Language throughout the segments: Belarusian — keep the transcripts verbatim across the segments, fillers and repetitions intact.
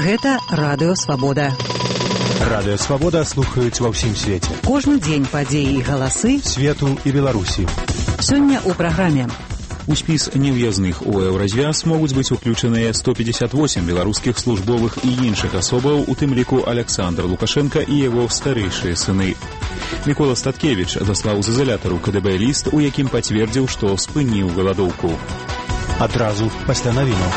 Гэта Радыё Свабода. Радыё Свабода слухаюць ва ўсім свеце. Кожны дзень падзеі і галасы свету і Беларусі. Сёння ў праграме. У спіс неўязных у еўразвяз могуць быць уключаныя сто пятьдесят восемь беларускіх службовых і іншых асобаў, у тым ліку Александр Лукашенко і яго старэйшыя сыны. Мікола Статкевіч даслаў з изалятару ка дэ бэ ліст, у якім пацвердзіў, што спыніў галадоўку. Адразу пасля навінаў.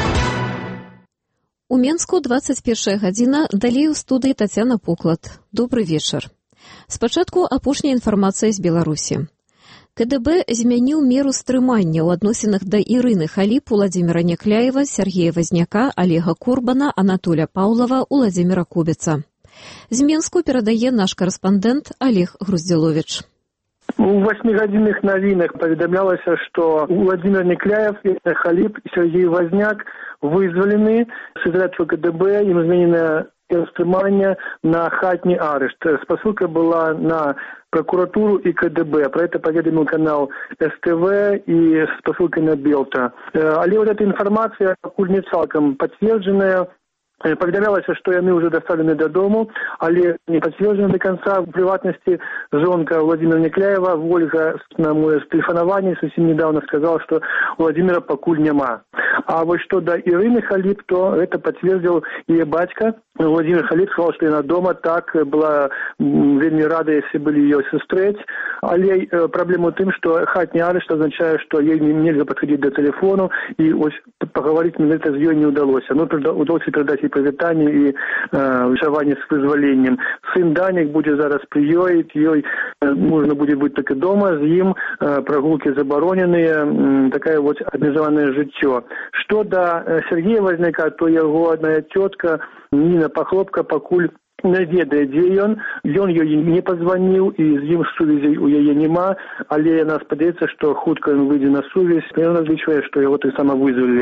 У Менску двадцать першая гадзіна, далей у студыі Тацяна Поклад. Добры вечар. Спачатку апошняя інфармацыя з Беларусі. ка дэ бэ змяніў меру стрымання ў адносінах да Ірыны Халіп, Уладзіміра Някляева, Сергея Вазняка, Олега Курбана, Анатоля Паўлава, Уладзіміра Кубіца. З Менску перадае наш карэспандэнт Олег Груздзіловіч. У восьмигадзінных навінах паведамлялася, што Уладзімір Някляев, Ірына Халіп і Сергей Вазняк вызвалены з изолятора ка дэ бэ, ім зменена стрымання на хатні арышт. Спасылка была на прокуратуру и ка дэ бэ. Про это поведомил канал эс тэ вэ и с посылкой на Белта. Але вот эта информация пакуль не цалкам подтвержденная. Поведомлялася, што яны ўжо даставлены дадому, але не пацверджаны до конца. В прыватнасці жонка Владимира Някляева, Ольга, на мое тэлефанаванне совсем недавно сказала, што Владимира пакуль няма. А вот что до Ирыны Халіп, то это подтвердил ее батька. Владимир Халіп сказал, что она дома, так, была вельмі рада, если были ее сустрэць. Але проблема в том, что хатний арешт означает, что ей нельзя подходить до телефону, и ось поговорить мне это с ее не удалось. Ну, удалось передать ей привітанне и э, вышивание с вызволением. Сын Даник будет зараз при ёй, ёй э, можно будет быть только дома, с им э, прогулки забороненные, э, такая вот обмежованное житье. Что до э, Сергея Возняка, то его одна тетка Нина Пахлопка пакуль не ведае, дзе ён. Ён ёй не позвоніў, і з ім сувязей у яе няма, але яна спадзяецца, што хутка ён выйдзе на сувязь. Ён разлічвае, што яго таксама вызвалілі.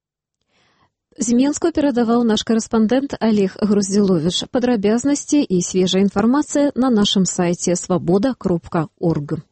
З Менску перадаваў наш карэспандэнт Олег Груздзіловіч. Падрабязнасці і свежая інфармацыя на нашым сайце свабода кропка орг.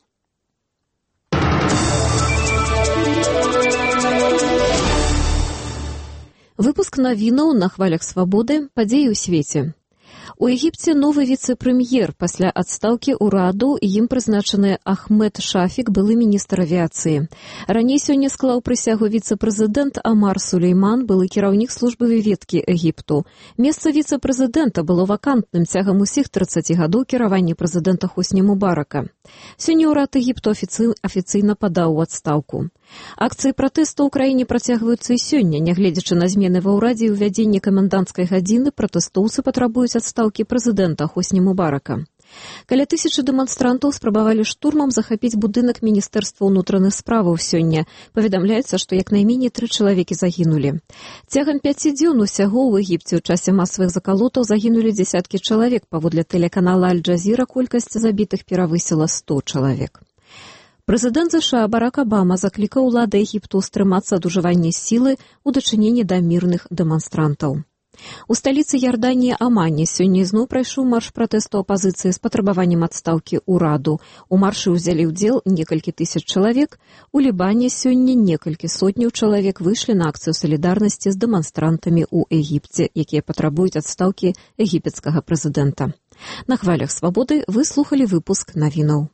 Выпуск навінаў на хвалях свабоды, падзеі ў свеце. У Егіпце новы віцэ-прэм'ер. Пасля адстаўкі ўраду ім прызначаны Ахмед Шафік, былы міністр авіяцыі. Раней сёння склаў прысягу віцэ-прэзідэнт Амар Сулейман, былы кіраўнік службы выведкі Егіпту. Месца віцэ-прэзідэнта было вакантным цягам усіх трыццаці гадоў кіравання прэзідэнта Хосні Мубарака. Сёння ўрад Егіпту афіцый, афіцыйна падаў у адстаўку. Акцыі пратэсту ў краіне працягваюцца і сёння. Нягледзячы на змены ва ўрадзе і ўвядзенне каменданцкай гадзіны, пратэстоўцы патрабуюць адстаўкі прэзідэнта Хосні Мубарака. Каля тысячы дэманстрантаў спрабавалі штурмам захапіць будынак Міністэрства ўнутраных справаў сёння. Паведамляецца, што як найменей тры чалавекі загінулі. Цягам пяці дзён усяго ў Егіпце ў часе масавых закалотаў загінулі дзясяткі чалавек. Паводле тэлеканала Аль-Джазіра колькасць забітых перавысіла сто чалавек. Прэзідэнт ЗША Барак Абама заклікаў улады Егіпту стрымацца ад ужывання сілы ў дачыненні да мірных дэманстрантаў. У сталіцы Ярданіі Амане сёння ізноў прайшоў марш пратэсту апазіцыі з патрабаваннем адстаўкі ўраду. У маршы ўзялі ўдзел некалькі тысяч чалавек. У Лібане сёння некалькі сотняў чалавек выйшлі на акцыю салідарнасці з дэманстрантамі ў Егіпце, якія патрабуюць адстаўкі егіпецкага прэзідэнта. На хвалях свабоды вы слухалі выпуск навінаў.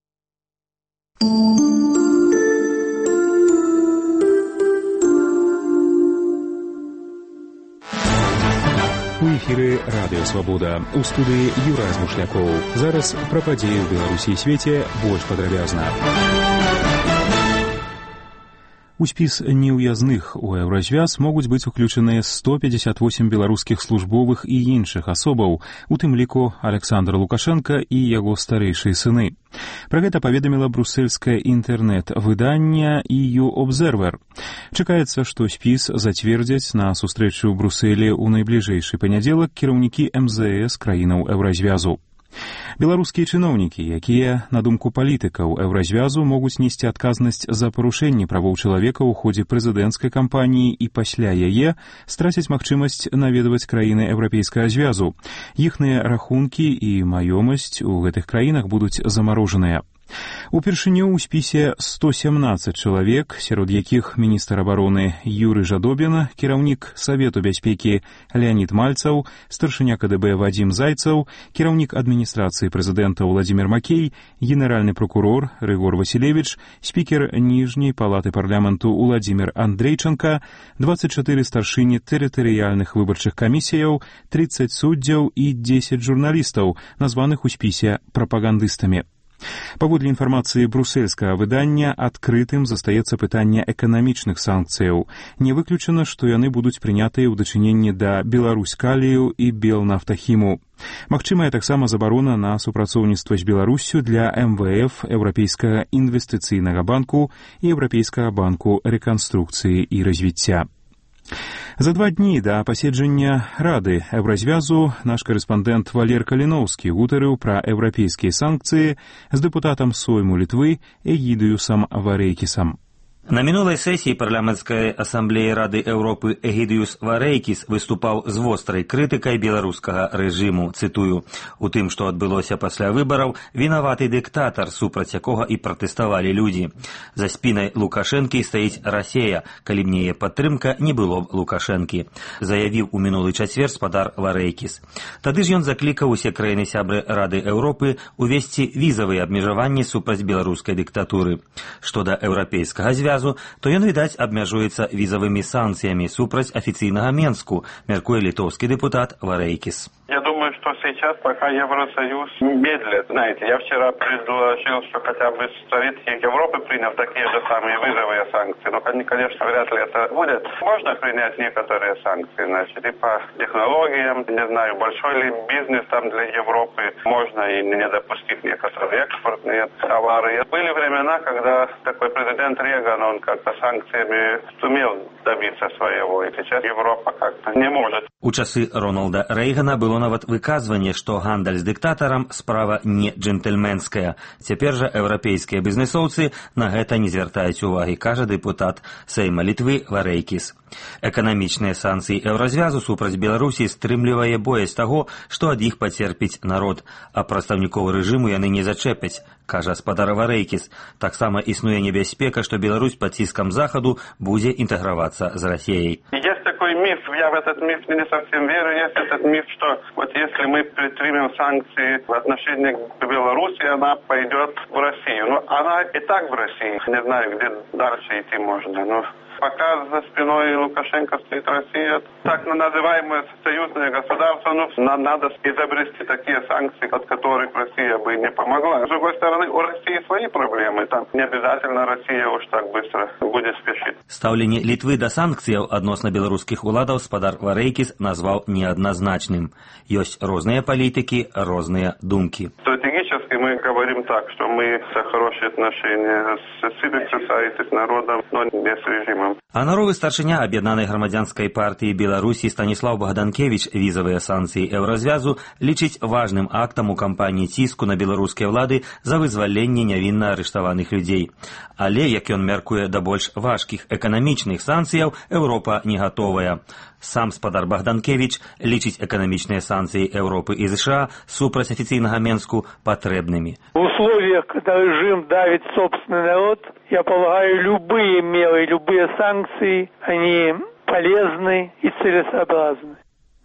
У эфіры Радыё Свабода. У студыі Юрай Змушлякоў. Зараз пра падзеі ў Беларусі і свеце больш падрабязна. У спіс неўязных у еўразвяз могуць быць уключаныя сто пятьдесят восемь беларускіх службовых і іншых асобаў, у тым ліку Александр Лукашенко і яго старэйшыя сыны. Пра гэта паведаміла брусельскае інтэрнэт-выданне і ю Observer. Чакаецца, што спіс зацвердзяць на сустрэчы ў Брусэлі ў найбліжэйшы панядзелак кіраўнікі эм зэ эс краінаў еўразвязу. Беларускія чыноўнікі, якія, на думку палітыкаў еўразвязу, могуць несці адказнасць за парушэнне правоў чалавека ў ходзе прэзідэнцкай кампаніі і пасля яе, страцяць магчымасць наведваць краіны еўрапейскага звязу. Іхныя рахункі і маёмасць у гэтых краінах будуць замарожаныя. Упершыню ў спісе сто семнадцаць чалавек, сярод якіх міністр абароны Юрый Жадобін, кіраўнік Савету бяспекі Леонид Мальцаў, старшыня КДБ Вадзім Зайцаў, кіраўнік адміністрацыі прэзідэнта Владзімір Макей, генеральны прокурор Рыгор Васілевіч, спікер ніжняй палаты парламенту Владзімір Андрейчанка, дваццаць чатыры старшыні тэрытарыяльных выбарчых камісіяў, тридцать суддзяў і дзесяць журналістаў, названых у спісе прапагандыстамі. Паводле інфармацыі брусельскага выдання, адкрытым застаецца пытанне эканамічных санкцыяў. Не выключана, што яны будуць прынятыя ў дачыненні да Беларусь-Калію і Белнафтахіму. Магчымая таксама забарона на супрацоўніцтва з Беларуссю для эм вэ эф, Еўрапейскага інвестыцыйнага банку і Еўрапейскага банку рэканструкцыі і развіцця. За два дні да паседжання Рады Еўразвязу наш карэспандэнт Валер Каліноўскі гутарыў пра еўрапейскія санкцыі з дэпутатам Сойму Літвы Эгідыюсам Варейкісам. На мінулай сесіі парламенцкай асамблеі Рады Еўропы Эгідыюс Варейкіс выступаў з вострай крытыкай беларускага рэжыму, цытую: «У тым, што адбылося пасля выбараў, вінаваты дыктатар, супраць якога і пратэставалі людзі. За спінай Лукашэнкі стаіць Расія, калі б не яе падтрымка, не было б Лукашэнкі», заявіў у мінулы чацвер спадар Варейкіс. Тады ж ён заклікаў усе краіны-сябры Рады Еўропы увесці візавыя абмежаванні супраць беларускай дыктатуры. Што да еўрапейскага звязу, то ён, відаць, абмяжуецца візавымі санкцыямі супраць афіцыйнага Менску, мяркуе литовский депутат Варейкис. Я думаю, что сейчас пока Евросоюз медлит. Знаете, я вчера предложил, что хотя бы Совет Европы принял такие же самые вызовые санкции. Но, конечно, вряд ли это будет. Можно принять некоторые санкции, значит, и по технологиям, не знаю, большой ли бизнес там для Европы. Можно и не допустить некоторые экспортные товары. Были времена, когда такой президент Реган, он как-то санкциями сумел добиться своего. И сейчас Европа как-то не может. У часы Рональда Рейгана было нават выказванне, што гандаль з дыктатарам справа не джентльменская. Цяпер жа еўрапейскія бізнесоўцы на гэта не звяртаюць увагі, кажа дэпутат Сейма Літвы Варейкіс. Эканамічныя санкцыі еўразвязу супраць Беларусі стрымлівае боязь таго, што ад іх пацерпіць народ, а прадстаўнікоў рэжыму яны не зачэпяць, кажа спадар Варейкіс. Таксама існуе небяспека, што Беларусь пад ціскам захаду будзе інтэгравацца з Расіяй. Есть такой миф, я в этот миф не совсем верю, есть этот миф, что вот если мы предпримем санкции в отношении к Беларуси, она пойдет в Россию. Но она и так в России. Не знаю, где дальше идти можно. Но пока за спиной Лукашенко стоит Россия, так называемое союзное государство, ну, надо изобрести такие санкции, от которых Россия бы не помогла. С другой стороны, у России свои проблемы. Там не обязательно Россия уж так быстро будет спешить. Стаўленне Літвы да санкцыяў адносна беларускіх уладаў спадар Варейкіс назваў неадназначным. Ёсць розныя палітыкі, розныя думкі. Стратегически мы говорим так, что мы за хорошие отношения с civil society, с народом, но не с режимом. А наровы старшыня аб'яднанай грамадзянскай партыі Беларусі Станіслаў Богданкевич візавыя санкцыі еўразвязу лічыць важным актам у кампаніі ціску на беларускія ўлады за вызваленне нявінна арыштаваных людзей. Але, як ён мяркуе, да больш важкіх эканамічных санкцыяў Еўропа не гатовая. Сам спадар Богданкевич лічыць эканамічныя санкцыі Еўропы і США супраць афіцыйнага Менску патрэбнымі. В условиях, когда режим давит собственный народ, я полагаю, любые меры, любые санкции, они полезны и целесообразны.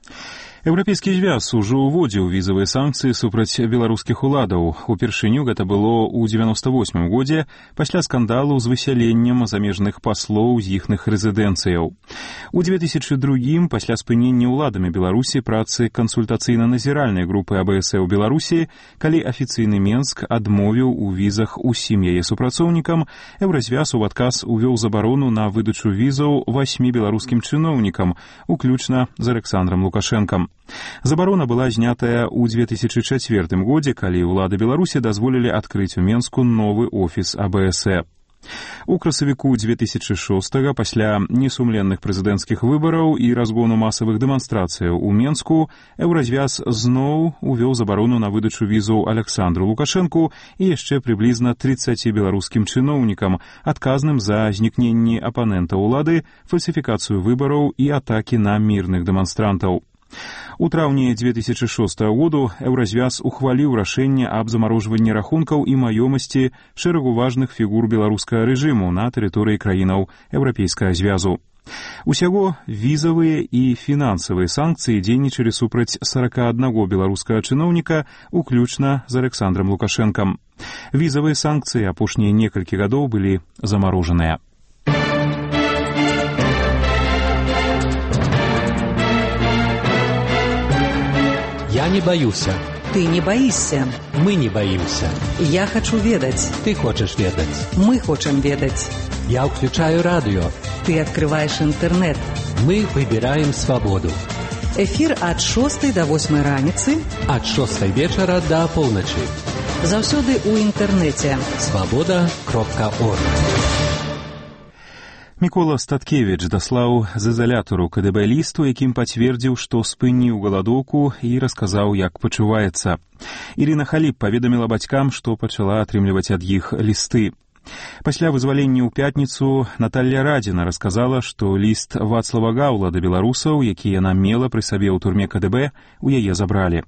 Еўрапейскі звяз ужо ўводзіў візавыя санкцыі супраць беларускіх уладаў. Упершыню гэта было ў дзевяноста восьмым годзе пасля скандалу з высяленнем замежных паслоў з іхных рэзідэнцыяў. У две тысячы другім пасля спынення ўладамі Беларусі працы кансультацыйна-назіральнай групы А Б С ў Беларусі, калі афіцыйны Менск адмовіў у візах усім яе супрацоўнікам, Еўразвяз у адказ увёў забарону на выдачу візаў васьмі беларускім чыноўнікам, уключна з Александром Лукашэнкам. Забарона была знятая ў две тысячы чацвёртым годзе, калі ўлады Беларусі дазволілі адкрыць у Менску новы офіс А Б С. У красавіку две тысячы шостага пасля несумленных прэзідэнцкіх выбараў і разгону масавых дэманстрацыяў у Менску Еўразвяз зноў увёў забарону на выдачу візаў Александру Лукашэнку і яшчэ прыблізна трыццаці беларускім чыноўнікам, адказным за знікненні апанента ўлады, фальсіфікацыю выбараў і атакі на мірных дэманстрантаў. У траўні дзве тысячы шостага году Еўразвяз ухваліў рашэнне аб замарожванні рахункаў і маёмасці шэрагу важных фігур беларускага рэжыму на тэрыторыі краінаў Еўрапейскага звязу. Усяго візавыя і фінансавыя санкцыі дзейнічалі супраць сорока аднаго беларускага чыноўніка, уключна з Александром Лукашэнкам. Візавыя санкцыі апошнія некалькі гадоў былі замарожаныя. Я не боюся. Ты не боишься. Мы не боимся. Я хочу ведать. Ты хочешь ведать. Мы хотим ведать. Я включаю радио. Ты открываешь интернет. Мы выбираем свободу. Эфир от шостой до восьмой раніцы. От шостой вечера до полночи. Заўсёды у интернете. свобода кропка орг. Мікола Статкевіч даслаў з изолятару КДБ ліст, у якім пацвердзіў, што спыніў галадоўку і расказаў, як пачуваецца. Ірына Халіп паведаміла бацькам, што пачала атрымліваць ад іх лісты. Пасля вызвалення ў пятніцу Наталья Радзіна расказала, што ліст Вацлава Гаўла да беларусаў, які яна мела пры сабе ў турме КДБ, у яе забралі.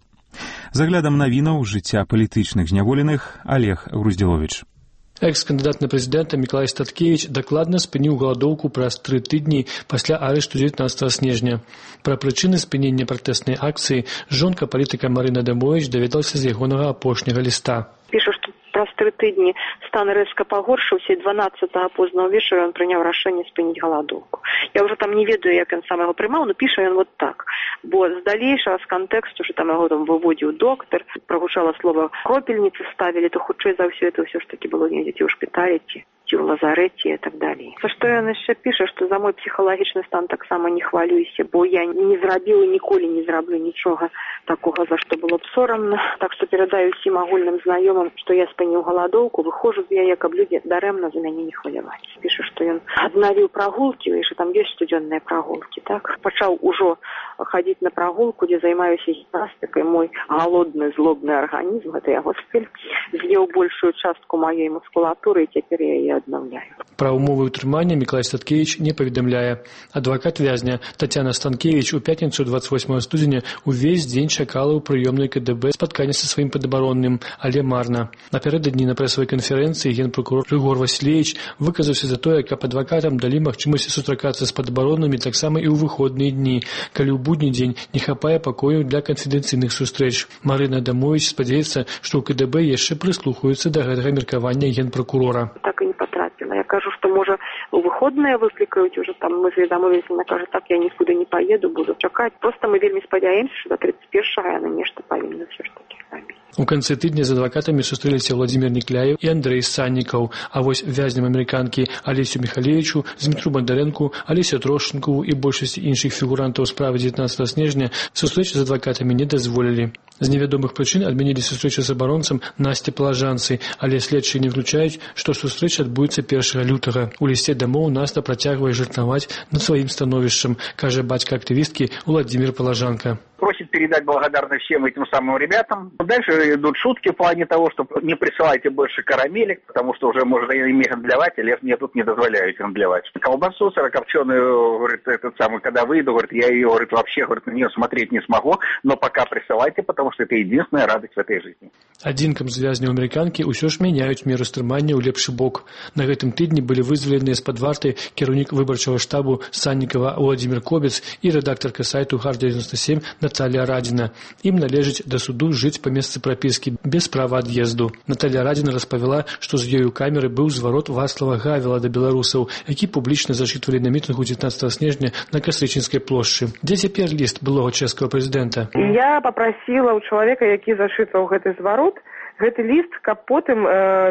З аглядам навінаў жыцця палітычных зняволеных Олег Груздзіловіч. Экс-кандыдат на прэзідэнта Мікалай Статкевіч дакладна спыніў галадоўку праз тры тыдні пасля арышту дзевятнаццатага снежня. Пра прычыны спынення пратэснай акцыі жонка палітыка Марына Адамовіч даведалася з ягонага апошняга ліста. Піша, што праз тры тыдні стан рэзка пагоршыўся, і дванаццатага познаго вечара ён прыняў рашэнне спыніць галадоўку. Я ўжо там не ведаю, як ён сам яго прымаў, но піша ён вот так. Бо з далейшага, з кантэксту, што там яго там выводзіў доктар, прагучала слова «кропельніцы ставілі», то хутчэй за ўсё это ўсё ж такі было недзе ці ў шпіталі, ці ці ў лазарэце і так далей. За што ён яшчэ піша, што за мой псіхалагічны стан таксама не хвалюйся, бо я не зрабіла і ніколі не зраблю нічога такога, за што было б сорамна. Так што перадаю ўсім агульным знаёмым, што я спыніў галадоўку, выходжу з яе, каб людзі дарэмна за мяне не хваляваць. Піша, што ён аднавіў прагулкі, і што там ёсць штодзённыя прагулкі, так? Пачаў ужо хадзіць на прагулку, дзе займаюся гімнастыкай. Мой галодны, злобны арганізм, гэта яго стыль, з'еў большую частку маёй мускулатуры, і цяпер я яе аднаўляю. Пра ўмовы ўтрымання Мікалай Статкевіч не паведамляе. Адвакат вязня Тацяна Станкевіч у пятніцу дваццаць восьмага студзеня увесь дзень чакала ў прыёмнай КДБ спаткання са сваім падабаронным, але марна. Напярэдадні на прэсавай канферэнцыі генпракурор Рыгор Васілевіч выказаўся за тое, каб адвакатам далі магчымасць сустракацца з падабароннымі таксама і ў выходныя дні, калі ў будні дзень не хапае пакояў для канфідэнцыйных сустрэч. Марына Адамовіч спадзяецца, што ў КДБ яшчэ прыслухаюцца да гэтага меркавання генпракурора. Так і не потрапіла. Я кажу, што можа у выходныя выклікаюць уже там, мы замовились, она кажа, так я нікуды не поеду, буду чакаць. Просто мы вельмі спадзяемся, што до тридцать першага яна нешта павінна все ж таки рабіць. У канцы тыдня з адвакатамі сустрэліся Владзімир Нікляев і Андрэй Саннікаў, а вось вязням амерыканкі Алесю Михалевичу, Змітру Бандарэнку, Алесю Трошчынкову і большасці іншых фігурантаў справы дзевятнаццатага снежня сустрэчы з адвакатамі не дазволілі. З невядомых прычын адмянілі сустрэчу з абаронцам Насці Палажанцы, але следчыя не выключаюць, што сустрэча адбудзецца першага лютага. У лісце дамоў Наста працягвае жартаваць над сваім становішчам, кажа бацька актывісткі Владзімир Палажанка. Просит передать благодарность всем этим самым ребятам. Дальше идут шутки в плане того, что не присылайте больше карамелек, потому что уже можно ими гандливать, а мне тут не дозволяют гандливать. Колбасу сырокопченую, говорит, этот самый, когда выйду, говорит, я ее, говорит, вообще, говорит, на нее смотреть не смогу, но пока присылайте, потому что это единственная радость в этой жизни. Адзінкам з вязняў амерыканкі ўсё ж мяняюць меру стрымання ў лепшы бок. На гэтым тыдні былі вызваленыя з-пад варты кіраўнік выбарчага штабу Саннікава Владзімир Кобец і рэдактарка сайту Гар девяносто семь Наталья Радзіна. Ім належыць да суду жыць па месцы прапіскі без права ад'езду. Наталья Радзіна распавяла, што з ёю камеры быў зварот Вацлава Гавела да беларусаў, які публічна зачытвалі на мітынгу дзевятнаццатага снежня на Кастрычніцкай плошчы. Дзе цяпер ліст былога чэшскага прэзідэнта? Я папрасіла ў чалавека, які зачытваў гэты зварот, гэты ліст, каб потым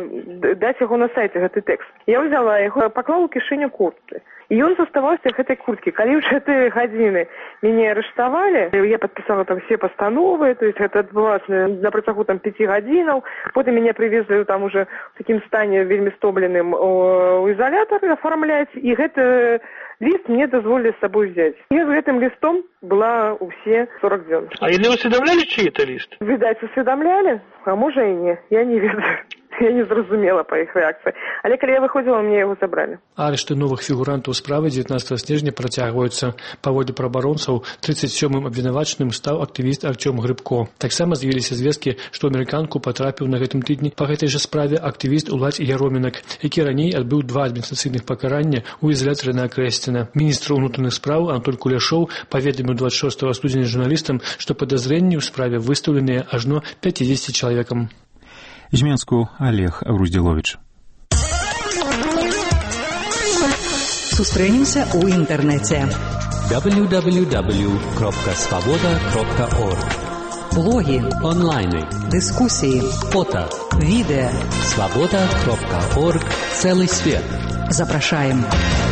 э, даць яго на сайце, гэты тэкст. Я ўзяла яго, паклала ў кішэню курткі. І ён заставаўся в гэтай курткі. Калі ў чатыры гадзіны мяне арыштавалі, я падпісала там все пастановы, то есть гэта адбылося на працягу там пяти гадзінаў. Потым мяне прывезли там уже в такім стане вельмі стомленым у изолятор оформляць, і гэты ліст мне дазволілі з сабой взяць. Я з гэтым лістом была ўсе сорок дзён. А яны усведамлялі, чый это ліст? Відаць, усведамлялі, а можа і не, я не ведаю. Я не зразумела па іх рэакцыі. Але калі я выходзіла, мне яго забралі. Арышты новых фігурантаў справы дзевятнаццатага снежня працягваюцца. Паводле праваабаронцаў, тридцать сёмым абвінавачаным стаў актывіст Артём Грыбко. Таксама з'явіліся звесткі, што амерыканку патрапіў на гэтым тыдні па гэтай жа справе актывіст Уладзь Яромінак, які раней адбыў два адміністрацыйных пакарання ў ізалятары на Акрэсціна. Міністр унутраных спраў Анатоль Куляшоў паведаміў двадцать шостага студзеня журналістам, што падазрэнні ў справе выстаўленыя ажно пятьдесят чалавекам. З Менску Олег Руздзіловіч. Сустрэнемся ў інтэрнэце. дабл ю дабл ю дабл ю кропка свабода кропка орг. Блогі, онлайны, дыскусіі, фото, відэа. свабода кропка орг. Цэлы свет. Запрашаем.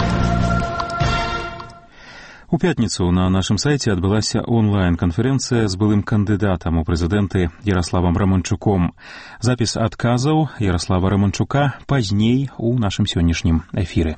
У пятніцу на нашым сайце адбылася онлайн-канферэнцыя з былым кандыдатам у прэзідэнты Яраславам Раманчуком. Запіс адказаў Яраслава Раманчука пазней у нашым сённяшнім эфіры.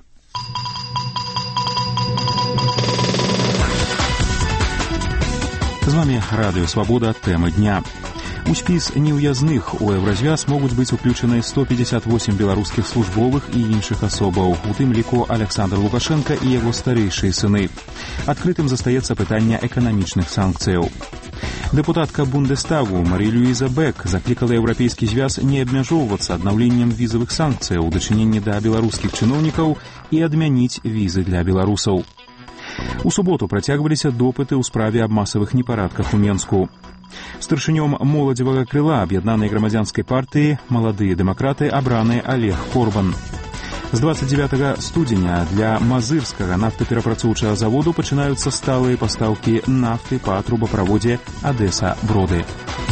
З вами Радыё Свабода, тэмы дня. У спіс неўязных у еўразвяз могуць быць уключаны сто пятьдесят восемь беларускіх службовых і іншых асобаў, у тым ліку Александр Лукашенко і яго старэйшыя сыны. Адкрытым застаецца пытанне эканамічных санкцыяў. Дэпутатка Бундестагу Марі-Люіза Бек заклікала еўрапейскі звяз не абмяжоўвацца аднаўленнем візавых санкцыяў у дачыненні да беларускіх чыноўнікаў і адмяніць візы для беларусаў. У суботу працягваліся допыты ў справе аб масавых непарадках у Менску. Старшынём моладзевага крыла аб'яднанай грамадзянскай партыі «Маладыя дэмакраты» абраны Олег Корбан. З двадцать девятага студзеня для мазырскага нафтаперапрацоўчага заводу пачынаюцца сталыя пастаўкі нафты па трубаправодзе Адэса-Броды.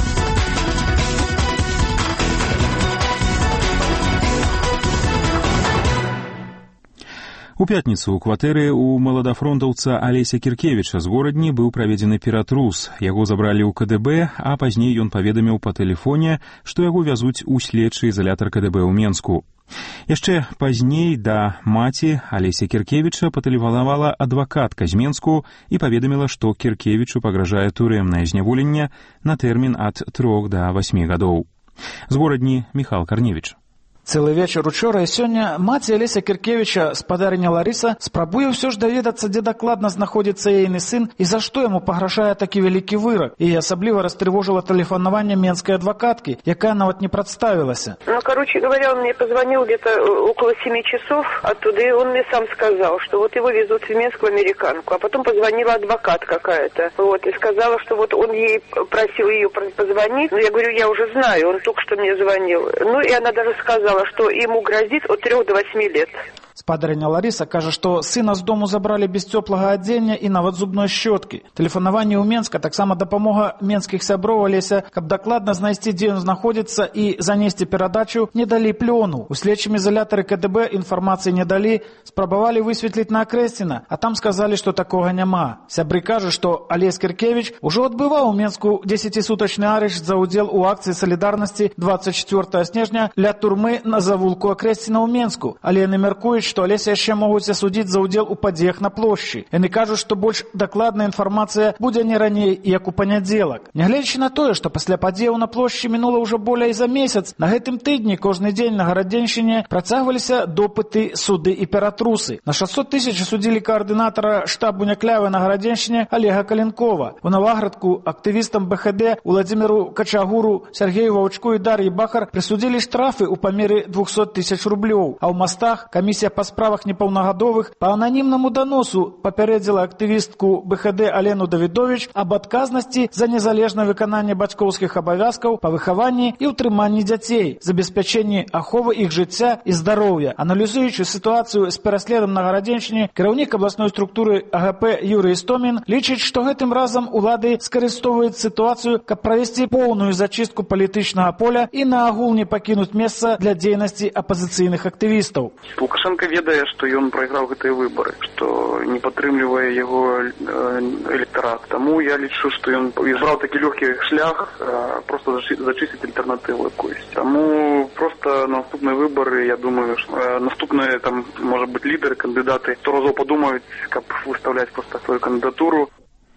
У пятніцу ў кватэры у маладафронтаўца Алеся Кіркевіча з горадні быў праведзены ператрус. Яго забралі ў ка дэ бэ, а пазней ён паведаміў па тэлефоне, што яго вязуць у следчы ізалятар ка дэ бэ ў Менску. Яшчэ пазней да маці Алеся Кіркевіча патэлефанавала адвакатка з Менску і паведаміла, што Кіркевічу пагражае турэмнае зняволенне на тэрмін ад трох да васьмі гадоў. З горадні Міхал Карневіч. Цэлы вечар учора і сёння маці Алеся Кіркевіча, спадарыня Ларыса, спрабуе ўсё ж даведацца, дзе дакладна знаходзіцца ейны сын і за што яму пагражае такі вялікі вырак. І асабліва растрывожила тэлефанаванне менскай адвакаткі, якая нават не прадставілася. Ну, короче говоря, он мне позвонил где-то около семи часов оттуда, и он мне сам сказал, что вот его везут в Минск в американку. А потом позвонила адвокат какая-то, вот, и сказала, что вот он ей просил ее позвонить. Ну, я говорю, я уже знаю, он только что мне звонил. Ну, и она даже сказала, что ему грозит от трех до восьми лет. Спадарыня Ларыса кажа, што сына з дому забралі без цёплага адзення і нават зубной щёткі. Тэлефанаванне ў Менска таксама дапамога менскіх сяброў Алеся, каб дакладна знайсці, дзе ён знаходзіцца і занесці перадачу, не далі плёну. У следчым ізалятары ка дэ бэ інфармацыі не далі, спрабавалі высветліць на Акрэсціна, а там сказалі, што такога няма. Сябры кажа, што Алесь Кіркевіч ужо адбываў у Менску дзесяцісутачны арышт за ўдзел у акцыі салідарнасці двадцать четвёртага снежня ля турмы на завулку Акрэсціна ў Менску, але яны мяркуюць, што Алеся яшчэ могуць асудзіць за ўдзел у падзеях на плошчы. Яны кажуць, што больш дакладная інфармацыя будзе не раней, як у панядзелак. Нягледзячы на тое, што пасля падзеяў на плошчы мінула ўжо болей за месяц, на гэтым тыдні кожны дзень на Гарадзеншчыне працягваліся допыты, суды і ператрусы. На шестьсот тысяч судзілі каардынатара штабу Няклявы на Гарадзеншчыне Олега Каленкова. У Наваградку актывістам бэ ха дэ Уладзіміру Качагуру, Сергею Ваўчку і Дар'і Бахар прысудзілі штрафы ў памеры двухсот тысяч рублёў, а ў Мастах камісія па справах непаўнагадовых па ананімнаму даносу папярэдзіла актывістку бэ ха дэ Алену Давідовіч аб адказнасці за незалежнае выкананне бацькоўскіх абавязкаў па выхаванні і ўтрыманні дзяцей, забеспячэнні аховы іх жыцця і здароўя. Аналізуючы сітуацыю з пераследам на Гарадзеншчыне, кіраўнік абласной структуры а гэ пэ Юрый Істомін лічыць, што гэтым разам улады скарыстоўваюць сітуацыю, каб правесці поўную зачыстку палітычнага поля і наогул не пакінуць месца для дзейнасці апазіцыйных актывістаў. Лукашенко ведае, што ён прайграў гэтыя выбары, што не падтрымлівае яго электарат. Таму я лічу, што ён избраў такі лёгкі шлях, просто зачысціць альтэрнатыву якусь. Таму просто наступныя выбары, я думаю, наступныя там, можа быць, лідары, кандыдаты сто разоў падумаюць, каб выставляць просто сваю кандыдатуру.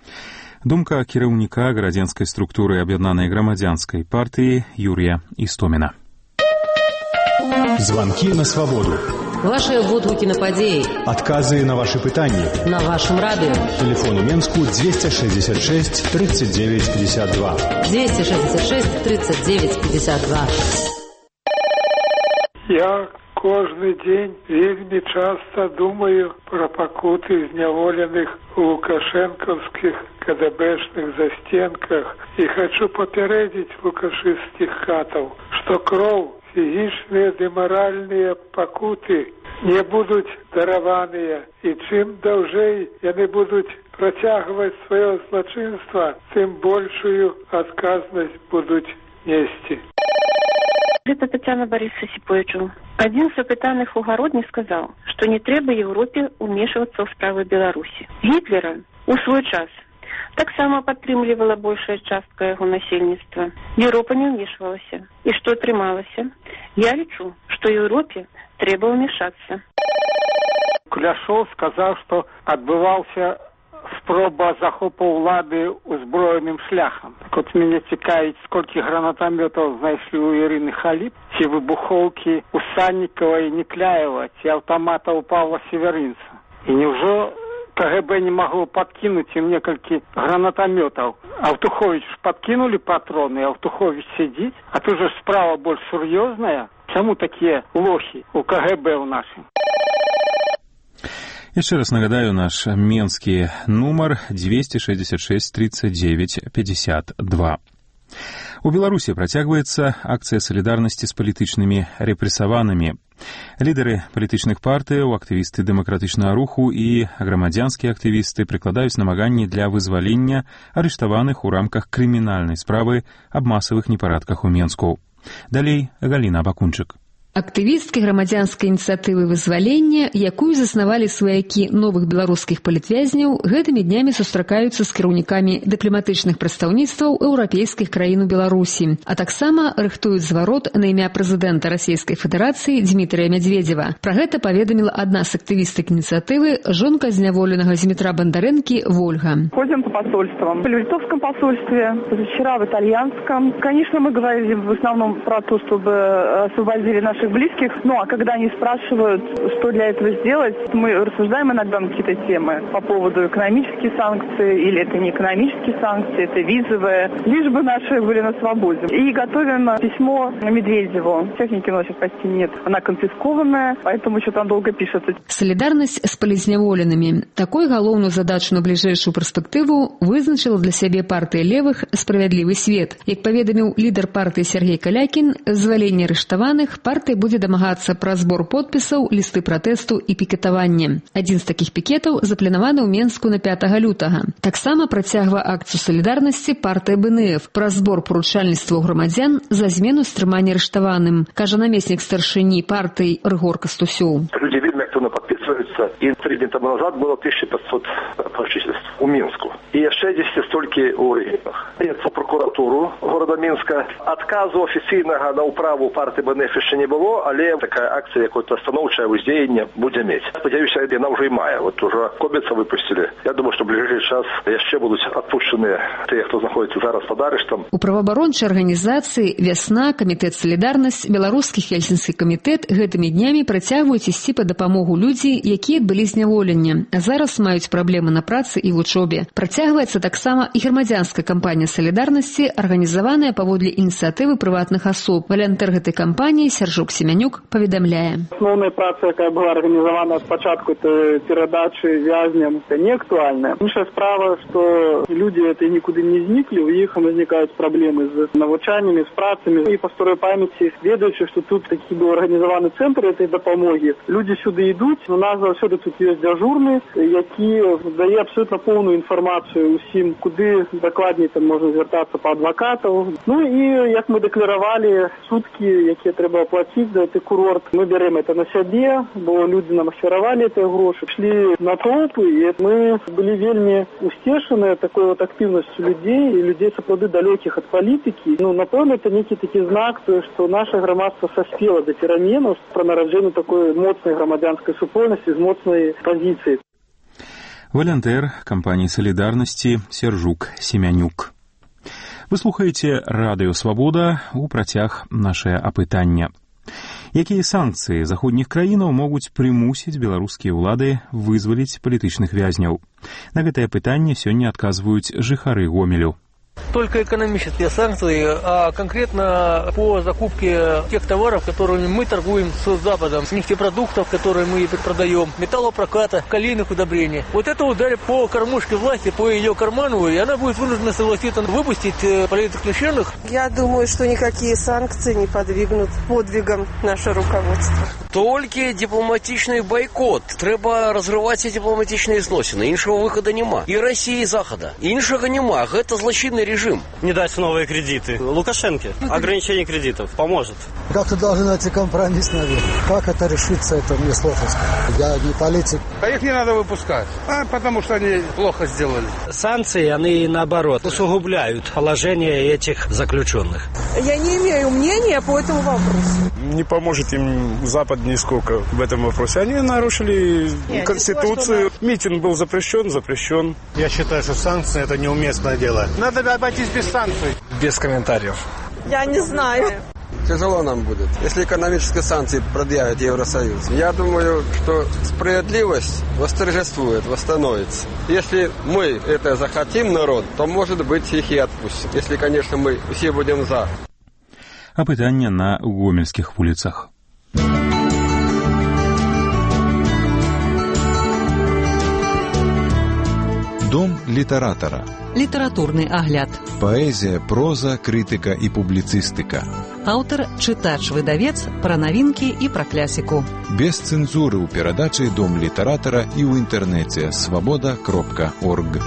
Думка кіраўніка гарадзенскай структуры аб'яднанай грамадзянскай партыі Юрія Істоміна. Звонки на свободу. Ваши водгукі на падзеі. Адказы на ваши пытанні. На вашем радио. Телефон у Менску двести шестьдесят шесть тридцать девять пятьдесят два. двести шестьдесят шесть тридцать девять пятьдесят два. Я кожны дзень вельмі часта думаю пра пакуты зняволеных у лукашэнкаўскіх КДБшных застенках і хачу папярэдзіць лукашысцкіх хатаў, што кроў, фізічныя ды маральныя пакуты не будуць дараваныя, і чым даўжэй яны будуць працягваць сваё злачынства, тым большую адказнасць будуць несці. Это Татьяна Борисовна Сипоевичу. Один из опытанных угородний сказал, что не треба Европе умешиваться в справы Беларуси. Гитлера у свой час так само падтрымлівала большая частка яго насельніцтва. Европа не ўмешвалася. І што атрымалася? Я лічу, што Европе трэба ўмешацца. Куляшов сказаў, што адбываўся спроба захопу ўлады узброеным шляхам. Так от мяне цікавіць, сколькі гранатамётаў знайшлі ў Ірыны Халіп, ці выбухоўкі у Саннікава і Некляева, ці аўтамата ў Павла Северынца. І няўжо КГБ не магло падкінуць ім некалькі гранатамётаў? Аўтуховіч падкінулі патроны, Аўтуховіч сядзіць, а тут жа справа больш сур'ёзная. Чаму такія лохі у КГБ ў нашым? Еще раз нагадаю, наш менский номер двести шестьдесят шесть тридцать девять пятьдесят два. У Беларуси протягивается акция солидарности с палітычнымі рэпрэсаванымі. Лідары палітычных партыяў, актывісты дэмакратычнага руху і грамадзянскія актывісты прыкладаюць намаганні для вызвалення арыштаваных у рамках крымінальнай справы аб масавых непарадках у Менску. Далей Галіна Бакунчык. Актывісткі грамадзянскай ініцыятывы вызвалення, якую заснавалі сваякі новых беларускіх палітвязняў, гэтымі днямі сустракаюцца з кіраўнікамі дыпламатычных прадстаўніцтваў еўрапейскіх краін у Беларусі, а таксама рыхтуюць зварот на імя прэзідэнта Расійскай Федэрацыі Дмітрыя Мядзведзева. Пра гэта паведаміла адна з актывістак ініцыятывы, жонка зняволенага Змітра Бандарэнкі Вольга. Ходим по посольствам. В литовском посольстве, позавчера в итальянском. Конечно, мы говорили в основном про то, чтобы освободили наши близких. Ну, а когда они спрашивают, что для этого сделать, мы рассуждаем иногда на какие-то темы по поводу экономических санкций, или это не экономические санкции, это визовые, лишь бы наши были на свободе. И готовим письмо Медведеву. Техники у нас сейчас почти нет. Она конфискованная, поэтому еще там долго пишется. Солидарность с палізняволенымі. Такой галоўную задачу на бліжэйшую перспектыву вызначила для сябе партыя левых «Справядлівы свет». Як паведаміў лідар партыі Сергей Калякін, звалення арыштаваных партыя будзе дамагацца пра збор подпісаў, лісты пратэсту і пікетаванне. Адзін з такіх пікетаў запланаваны ў Менску на пятага лютага. Таксама працягвае акцыю салідарнасці партыя БНФ пра збор паручальніцтваў грамадзян за змену стрымання арыштаваным, кажа намеснік старшыні партыі Рыгор Кастусёў. Люди вельмі активно подписываются, и три дня тому назад было тысяча пятьсот по численности у Минску. И еще десять столько у регионах. Это прокуратуру города Минска. Отказу официального на управу партии БНФ еще не было, але такая акция, какое-то становчее воздействие будет иметь. Сподіваюсь, она уже и мая. Вот уже кобица выпустили. Я думаю, что в ближайший час еще будут отпущены те, кто находится зараз под арештом. У правоабарончай арганізацыі «Вясна», Камітэт «Салідарнасць», Беларускі Хельсінскі камітэт гэтымі днямі працягваюць ісці па дапамогу людзі, якія адбылі зняволення, а зараз маюць праблемы на працы і вучобе. Працягваецца таксама і грамадзянская кампанія салідарнасці, арганізаваная паводле ініцыятывы прыватных асоб. Валянтэр гэтай кампаніі Сяржук Семянюк паведамляе. Основная праца, якая была арганізавана спачатку перадачы вязням, это не актуальная. Іншая справа, што людзі это нікуды не зніклі, у іх узнікаюць праблемы з навучаннямі, з працамі. І па скорай памяці, ведаючы, што тут такі быў арганізаваны цэнтр этой дапамогі, людзі сюды ідуць, у нас заўсёды тут ёсць дзяжурны, які дае абсолютно поўную інфармацыю усім, куды дакладней там можна звяртацца па адвакатаў. Ну і як мы дэкларавалі, суткі, якія трэба аплаціць за гэты курорт, мы бярем это на сябе, бо людзі нам ахвяравалі гэтыя грошы, шлі на толпы, і мы былі вельмі усцешаныя такой вот актыўнасцю людзей і людзей сапраўды далёкіх ад палітыкі. Ну, напэўна, это нейкі такі знак, што наша грамадства саспела да пераменаў, пра нараджэнне такой моцнай грамадзянскай супольнасці з моцнай пазіцыі. Волонтер компании «Солидарности» Сержук Семянюк. Вы слухаете радыё «Свабода» у працяг нашае апытання. Якія санкцыі заходніх краінаў могуць прымусіць беларускія ўлады вызваліць палітычных вязняў? На гэтае пытанне сёння адказваюць жыхары Гомелю. Только экономические санкции, а конкретно по закупке тех товаров, которыми мы торгуем с Западом, с нефтепродуктов, которые мы продаем, металлопроката, калийных удобрений. Вот это ударит по кормушке власти, по ее карману, и она будет вынуждена согласиться выпустить политзаключенных. Я думаю, что никакие санкции не подвигнут подвигам наше руководство. Тільки дипломатичний бойкот. Треба розривати ці дипломатичні зносини. Іншого виходу нема. І Росії, і Захода. Іншого нема. Це злочинний режим. Не дать новые кредиты. Лукашенко. Ограничение кредитов поможет. Как-то должны найти компромисс, наверное. Как это решится, это мне сложно сказать. Я не политик. А их не надо выпускать, а потому что они плохо сделали. Санкции, они наоборот усугубляют положение этих заключенных. Я не имею мнения по этому вопросу. Не поможет им Запад нисколько в этом вопросе. Они нарушили Нет, Конституцию. Что... Митинг был запрещен, запрещен. Я считаю, что санкции – это неуместное дело. Надо обойтись без санкций. Без комментариев. Я не знаю. Тяжело нам будет, если экономические санкции предъявит Евросоюз. Я думаю, что справедливость восторжествует, восстановится. Если мы это захотим, народ, то, может быть, их и отпустим. Если, конечно, мы все будем за. А пытанне на гомельскіх вуліцах. Дом літаратара. Літаратурны агляд. Паэзія, проза, крытыка і публіцыстыка. Аўтар, чытач, выдавец, пра навінкі і пра клясіку. Без цэнзуры ў перадачы Дом літаратара і ў інтэрнэце свабода кропка орг.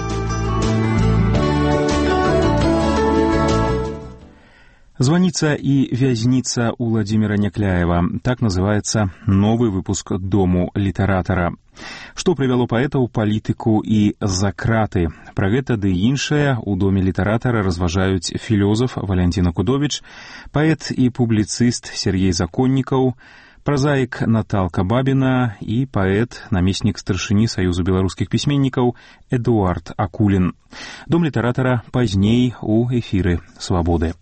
Званіца і вязніца Уладзіміра Някляева. Так называецца новы выпуск Дому літаратара. Што прывяло паэта ў палітыку і за краты? Пра гэта ды іншае ў Доме літаратара разважаюць філёзаф Валянціна Кудовіч, паэт і публіцыст Сергей Законнікаў, празаік Наталка Бабіна і паэт, намеснік старшыні Саюзу беларускіх пісьменнікаў Эдуард Акулін. Дом літаратара пазней у эфіры «Свабоды».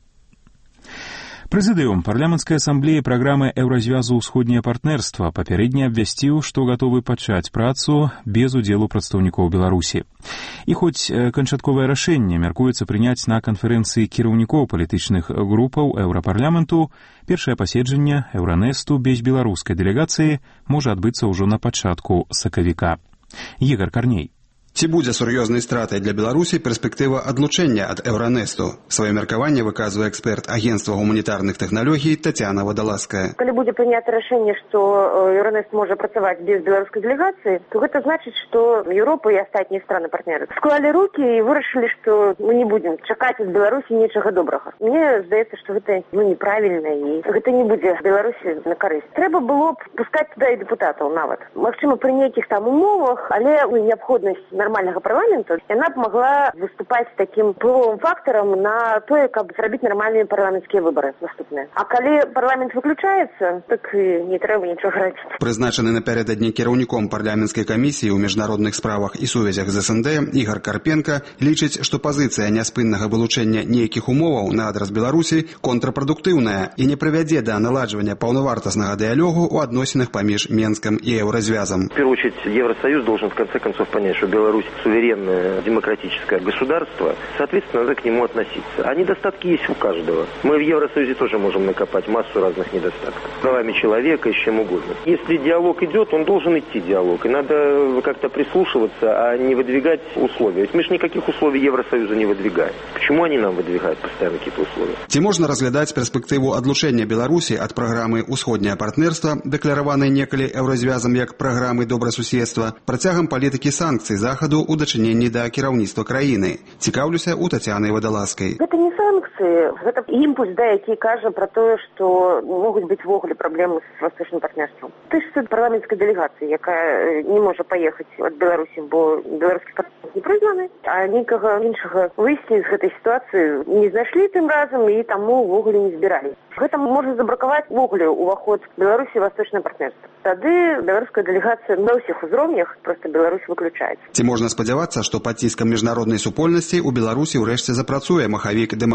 Прэзідыум парламенцкай асамблеі праграмы Еўразвязу ўсходняе партнерства папярэдне абвясціў, што гатовы пачаць працу без удзелу прадстаўнікоў Беларусі. І хоць канчатковае рашэнне мяркуецца прыняць на канферэнцыі кіраўнікоў палітычных групаў Еўрапарламенту, першае паседжанне Еўранэсту без беларускай дэлегацыі можа адбыцца ўжо на пачатку сакавіка. Ігар Карней. Ці будзе сур'ёзнай стратай для Беларусі перспектыва адлучэння ад Еўранэсту? Сваё меркаванне выказвае эксперт агенцтва гуманітарных тэхналогій Тацяна Вадалаская. Калі будзе прынята рашэнне, што Еўранэст можа працаваць без беларускай дэлегацыі, то гэта значыць, што Еўропа і астатнія страны-партнеры склалі рукі і вырашылі, што мы не будзем чакаць ад Беларусі нечага добрага. Мне здаецца, што гэта ну, неправільна і гэта не будзе Беларусі на карысць. Трэба было б пускаць туды і дэпутатаў нават. Магчыма, пры нейкіх там умовах, але ну, неабходнасць нормального парламента, она помогла выступать таким впливовым фактором на то, как зрабіць нормальные парламентские выборы наступные. А коли парламент выключается, так и не трэба ничего рабіць. Прызначаны напярэдадні кіраўніком парламенцкай камісіі ў міжнародных справах і сувязях з СНД Ігар Карпенка лічыць, што пазіцыя няспыннага вылучэння нейкіх умоваў на адрас Беларусі контрапрадуктыўная і не прывядзе да наладжвання паўнавартаснага дыялогу ў адносінах паміж Менскам і Еўразвязам. В первую очередь, Евросоюз должен в конце концов понять, что Беларусь суверенное демократическое государство, соответственно, надо к нему относиться. А недостатки есть у каждого. Мы в Евросоюзе тоже можем накопать массу разных недостатков. Правами человека и с чем угодно. Если диалог идет, он должен идти диалог. И надо как-то прислушиваться, а не выдвигать условия. Ведь мы же никаких условий Евросоюза не выдвигаем. Почему они нам выдвигают постоянно какие-то условия? Ці можна разглядаць перспектыву адлучэння Беларусі ад праграмы «Усходняе партнерства», дэклараванай некалі Еўразвязам як праграмы добрасуседства, працягам палітыкі санкцый Захаду у дачыненні да кіраўніцтва краіны. Цікаўлюся у Тацяны Вадаласкай. Гэта не санкцыі, гэта імпульс, да, які кажа пра тое, што могуць быць ввогуле праблемы з восточным партнерствам. Тычыцца парламенцкай дэлегацыі, якая не можа паехаць ад Беларусі, бо беларускі партнер не прызнаны, а нейкага іншага выйсця з гэтай сітуацыі не знайшлі тым разам і таму ввогуле не збіралі. Гэта можа забракаваць ввогуле ўваход Беларусі ў восточнае партнерства. Тады беларуская дэлегацыя на ўсіх узроўнях проста Беларусь выключаецца. Ці можна спадзявацца, што пад ціскам міжнароднай супольнасці ў Беларусі ўрэшце запрацуе махавік дэмакратычнага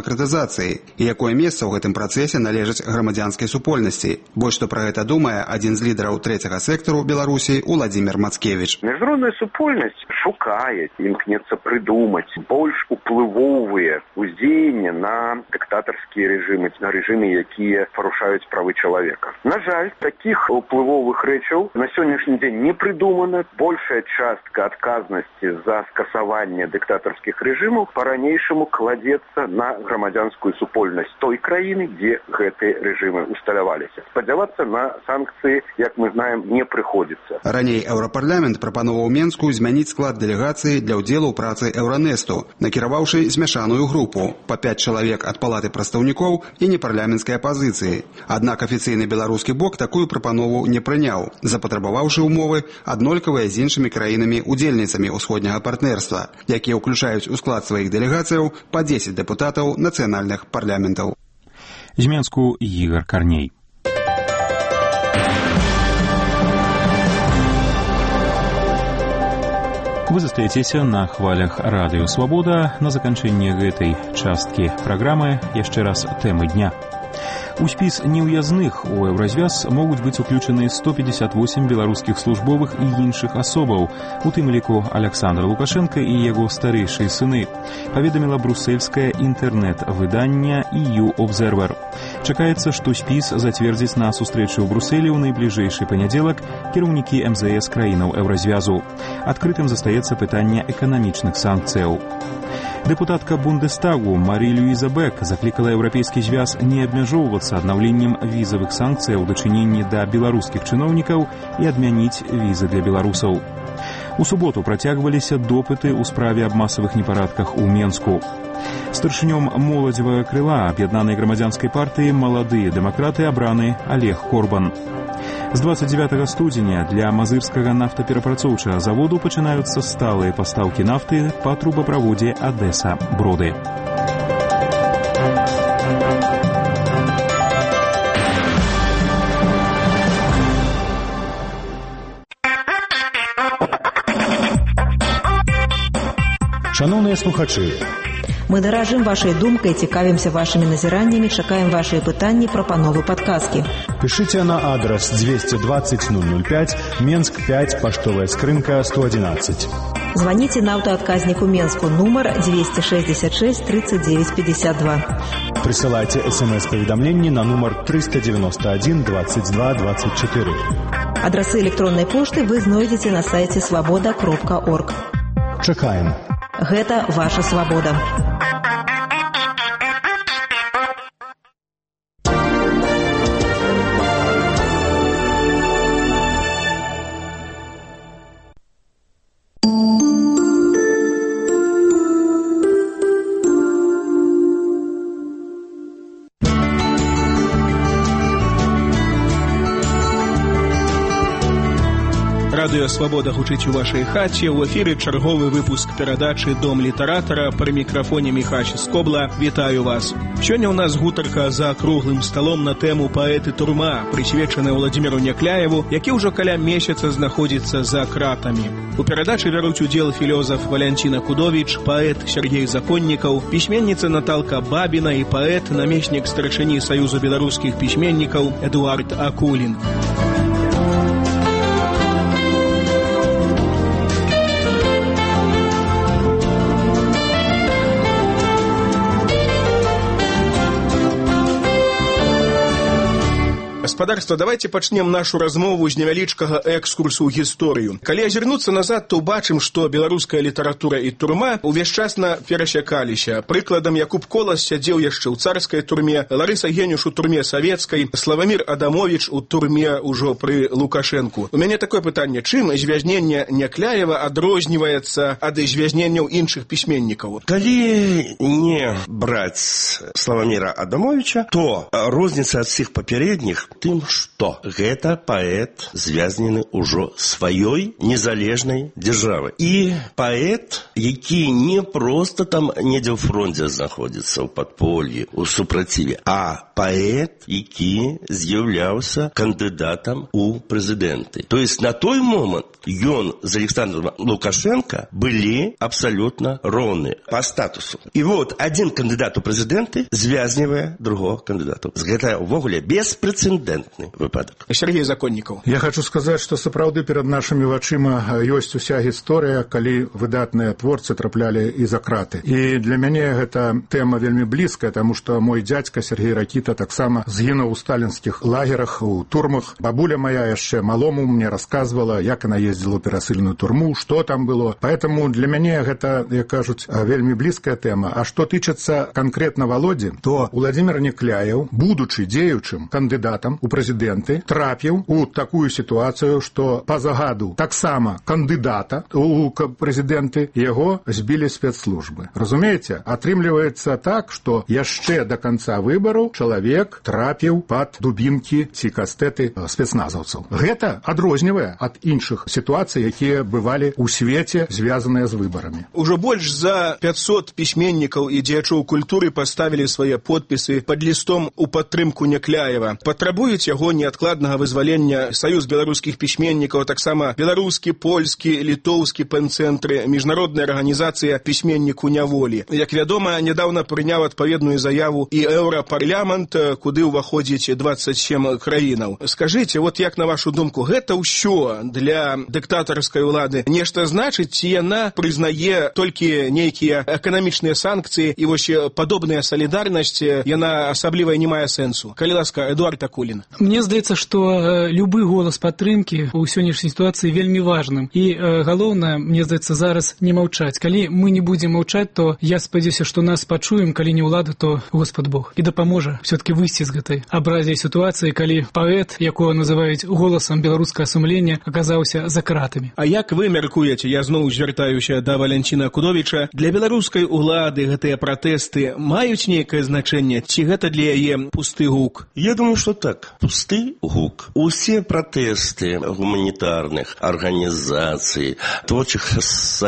дэмакратызацыі і якое месца ў гэтым працэсе належыць грамадзянскай супольнасці. Вось што пра гэта думае адзін з лідараў трэцяга сектару Беларусі Уладзімір Мацкевіч. Міжнародная супольнасць шукае, імкнецца прыдумаць больш уплывовыя ўздзеянні на дыктатарскія рэжымы, на рэжымы, якія парушаюць правы чалавека. На жаль, такіх уплывовых рэчаў на сённяшні дзень не прыдумана. Большая частка адказнасці за скасаванне дыктатарскіх рэжымаў па-ранейшаму кладзецца на грамадзянскую супольнасць той краіны, дзе гэтыя рэжымы усталяваліся. Спадзявацца на санкцыі, як мы знаем, не прыходзіцца. Раней Еўрапарламент прапановаў Менску змяніць склад дэлегацыі для ўдзелу ў працы Еўранэсту, накіраваўшы змяшаную групу па пяць чалавек ад палаты прадстаўнікоў і непарламенцкай апазіцыі. Аднак афіцыйны беларускі бок такую прапанову не прыняў, запатрабаваўшы ўмовы аднолькавыя з іншымі краінамі-удзельніцамі ўсходняга партнерства, якія ўключаюць у склад сваіх дэлегацыяў па дзесяць дэпутатаў нацыянальных парламентаў. З Менску Ігор Карней. Вы застаецеся на хвалях радыё «Свабода». На заканчэнне гэтай часткі праграмы яшчэ раз тэмы дня. У спіс неўязных у Еўразвяз могуць быць уключаны сто пятьдесят восемь беларускіх службовых і іншых асобаў, у тым ліку Александр Лукашенко і яго старэйшыя сыны, паведаміла брусельскае інтэрнэт-выданне и ю Observer. Чакаецца, што спіс зацвердзіць на сустрэчы ў Брусэлі ў найбліжэйшы панядзелак кіраўнікі эм зэ эс краінаў Еўразвязу. Адкрытым застаецца пытанне эканамічных санкцыяў. Дэпутатка Бундестагу Мари-Луиза Бек заклікала Еўрапейскі звяз не абмяжоўвацца аднаўленнем візавых санкцыяў у дачыненні да беларускіх чыноўнікаў і адмяніць візы для беларусаў. У суботу працягваліся допыты ў справе аб масавых непарадках у Менску. Старшынём моладзевага крыла аб'яднанай грамадзянскай партыі «Маладыя дэмакраты» абраны Олег Корбан. З двадцать девятого студзеня для мазырскага нафтаперапрацоўчага заводу пачынаюцца сталыя пастаўкі нафты па трубаправодзе Адэса-Броды. Шановныя слухачы, мы даражым вашай думкай, цікавімся вашымі назіраннямі, чакаем вашыя пытанні, прапановы, падказкі. Пишите на адрес двести двадцать ноль ноль пять, Менск пять, поштовая скрынка сто одиннадцать. Звоните на автоотказнику Менску, номер двести шестьдесят шесть тридцать девять пятьдесят два. Присылайте смс-поведомление на номер триста девяносто один двадцать два двадцать четыре. Адрасы электронной почты вы знойдете на сайте свобода кропка орг. Чакаем. Гэта ваша свабода. Радыё «Свабода» гучыць у вашай хаце. У эфіры чарговы выпуск перадачы «Дом літаратара». Пры мікрафоне Міхась Скобла. Вітаю вас. Сёння ў нас гутарка за круглым сталом на тэму «Паэт і турма», прысвечаная Уладзіміру Някляеву, які ўжо каля месяца знаходзіцца за кратамі. У перадачы бяруць удзел філёзаф Валянціна Кудовіч, паэт Сергей Законнікаў, пісьменніца Наталка Бабіна і паэт, намеснік старшыні Саюзу беларускіх пісьменнікаў Эдуард Акулін. Гаспадарства, давайте пачнем нашу размову з невялічкага экскурсу ў гісторыю. Калі азірнуцца назад, то убачым, што беларуская літаратура і турма увесчасна перасякаліся. Прыкладам, Якуб Колас сядзеў яшчэ ў царскай турме, Ларыса Генюш у турме савецкай, Славамір Адамовіч у турме ўжо пры Лукашэнку. У мяне такое пытанне: чым звязненне Някляева адрозніваецца ад звязненняў іншых пісьменнікаў? Калі не браць Славаміра Адамовіча, то розніца ад всіх папярэдніх тым, што гэта паэт звязнены ўжо сваёй незалежнай дзяржавы. І паэт, які не проста там недзе ў фронце знаходзіцца, ў падполлі, у супраціве, а паэт, які з'яўляўся кандыдатам у прэзідэнты. То есть на той момант ён з Александром Лукашенко былі абсалютна роўныя па статусу. І вот адзін кандыдат у прэзідэнты звязнівае другого кандыдата. Гэта ўвогуле беспрэцэдэнтны выпадак. Сергей Законнікаў. Я хочу сказаць, што сапраўды перад нашымі вачыма ёсць уся гісторыя, калі выдатныя творцы траплялі і за краты. І для мяне гэта тэма вельмі блізкая, таму што мой дзядзька Сергей Ракіта таксама згінуў у сталінскіх лагерах, у турмах. Бабуля моя яшчэ малому мне расказвала, як яна ездзіла ў перасыленую турму, што там было. Поэтому для мяне гэта, як кажуць, вельмі блізкая тэма. А што тычыцца канкрэтна Володі, то Владимир Некляев, будучы дзеючым кандыдатам у прэзідэнты, трапіў у такую сітуацыю, што па загаду таксама кандыдата у прэзідэнты яго збілі спецслужбы. Разумееце? Атрымліваецца так, што яшчэ до конца выбару чалавек трапіў пад дубінкі ці кастэты спецназаўцаў. Гэта адрознівае ад іншых сітуацый, якія бывалі ў свеце, звязаныя з выбарамі. Ужо больш за пятьсот пісьменнікаў і дзеячоў культуры паставілі свае подпісы пад лістом у падтрымку Некляева. Патрабуюць яго неадкладнага вызвалення. Саюз беларускіх пісьменнікаў, таксама беларускі, польскі, літоўскі пэнцэнтры, міжнародная арганізацыя пісьменнік у няволі. Як вядома, нядаўна прыняў адпаведную заяву і Еўрапарламент, куды ўваходзіць двадцать семь краінаў. Скажыце, вот як на вашу думку, гэта ўсё для дыктатарскай улады нешта значыць, ці яна прызнае толькі нейкія эканамічныя санкцыі, і вось падобная салідарнасць, яна асабліва не мае сэнсу? Калі ласка, Эдуард Акулін. Мне здаецца, што любы голас падтрымкі ў сённяшняй сітуацыі вельмі важным. І э, галоўнае, мне здаецца, зараз не маўчаць. Калі мы не будзем маўчаць, то я спадзяюся, што нас пачуем, калі не ўлада, то Господ Бог. І дапаможа все-таки выйсці з гэтай абразі сітуацыі, калі паэт, якого называюць голасам беларускага сумлення, аказаўся за кратамі. А як вы мяркуеце, я зноў звяртаюся да Валянціна Кудовіча, для беларускай улады гэтыя пратэсты маюць нейкае значэнне, ці гэта для яе пусты гук? Я думаю, что так. Пусты гук. Усе пратэсты гуманітарных арганізацый, творчых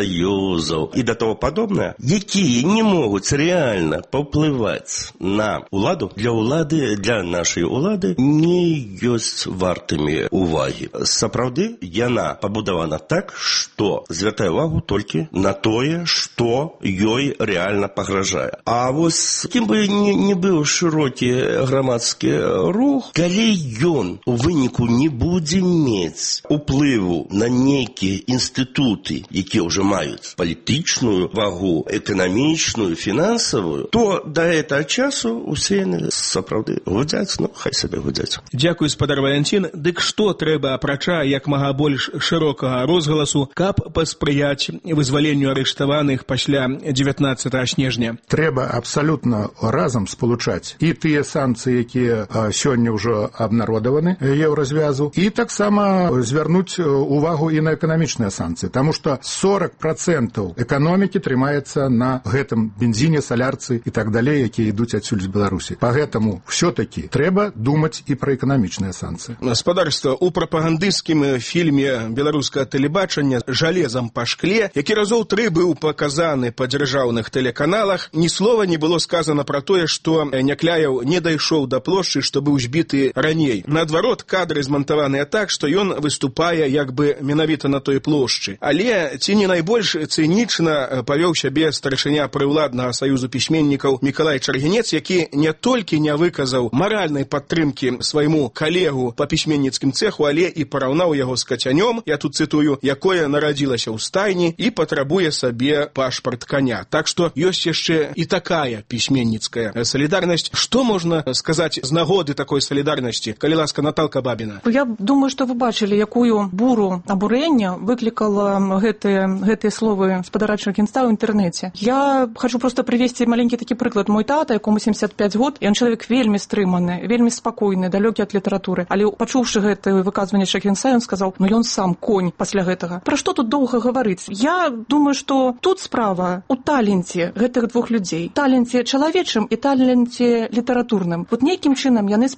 саюзаў і да того падобнае, якія не могуць рэальна паўплываць на уладу, для улады, для нашай улады не ёсць вартымі увагі. Сапраўды, яна пабудавана так, што звяртае увагу толькі на тое, што ёй рэальна пагражае. А вось кім бы не, не быў шырокі грамадскі рух, калі ён у выніку не будзе мець уплыву на нейкія інстытуты, якія ўжо маюць палітычную вагу, эканамічную, фінансавую, то да гэтага часу усе яны сапраўды гудзяць, ну, хай сабе гудзяць. Дзякуй, спадар Валянцін. Дык што трэба, апрача як мага больш шырокага розгаласу, каб паспрыяць вызваленню арыштаваных пасля дзевятнаццатага снежня? Трэба абсалютна разам спалучаць і тыя санкцыі, якія сёння ўжо абнародаваны еўразвязу, і таксама звярнуць увагу і на эканамічныя санкцыі, таму што сорок процентаў эканомікі трымаецца на гэтым бензіне, салярцы і так далей, якія ідуць адсюль з Беларусі. Пагэтаму ўсё-такі трэба думаць і пра эканамічныя санкцыі. Спадарства, у прапагандысцкім фільме беларускага тэлебачання «Жалезам па шкле», які разоў тры быў паказаны па дзяржаўных тэлеканалах, ні слова не было сказано пра тое, што Некляев не дайшоў да плошчы, што быў збіты раней. Наадварот, кадры змантаваныя так, што ён выступае як бы менавіта на той плошчы. Але ці не найбольш цынічна павёў сябе старшыня прыўладнага саюзу пісьменнікаў Мікалай Чаргінец, які не толькі не выказаў маральнай падтрымкі свайму калегу па пісьменніцкім цэху, але і параўнаў яго з кацянём, я тут цытую, якое нарадзілася ў стайні і патрабуе сабе пашпарт коня. Так што ёсць яшчэ і такая пісьменніцкая салідарнасць. Што можна сказаць з нагоды такой салідарнасці? Калі ласка, Наталка Бабіна. Я думаю, што вы бачылі, якую буру абурэння выклікала гэтыя, гэтыя словы спадара Чаргінца ў інтэрнэце. Я хочу просто прывесці маленькі такі прыклад. Мой тата, якому семьдесят пять год, ён чалавек вельмі стрыманы, вельмі спакойны, далёкі ад літаратуры. Але пачуўшы гэтае выказванне Чаргінца, ён сказаў: "Ну ён сам конь пасля гэтага". Пра што тут доўга гаварыць? Я думаю, што тут справа у таленце гэтых двух людзей. Таленце чалавечым і таленце літаратурным. Вот нейкім чынам яны спалучаюцца.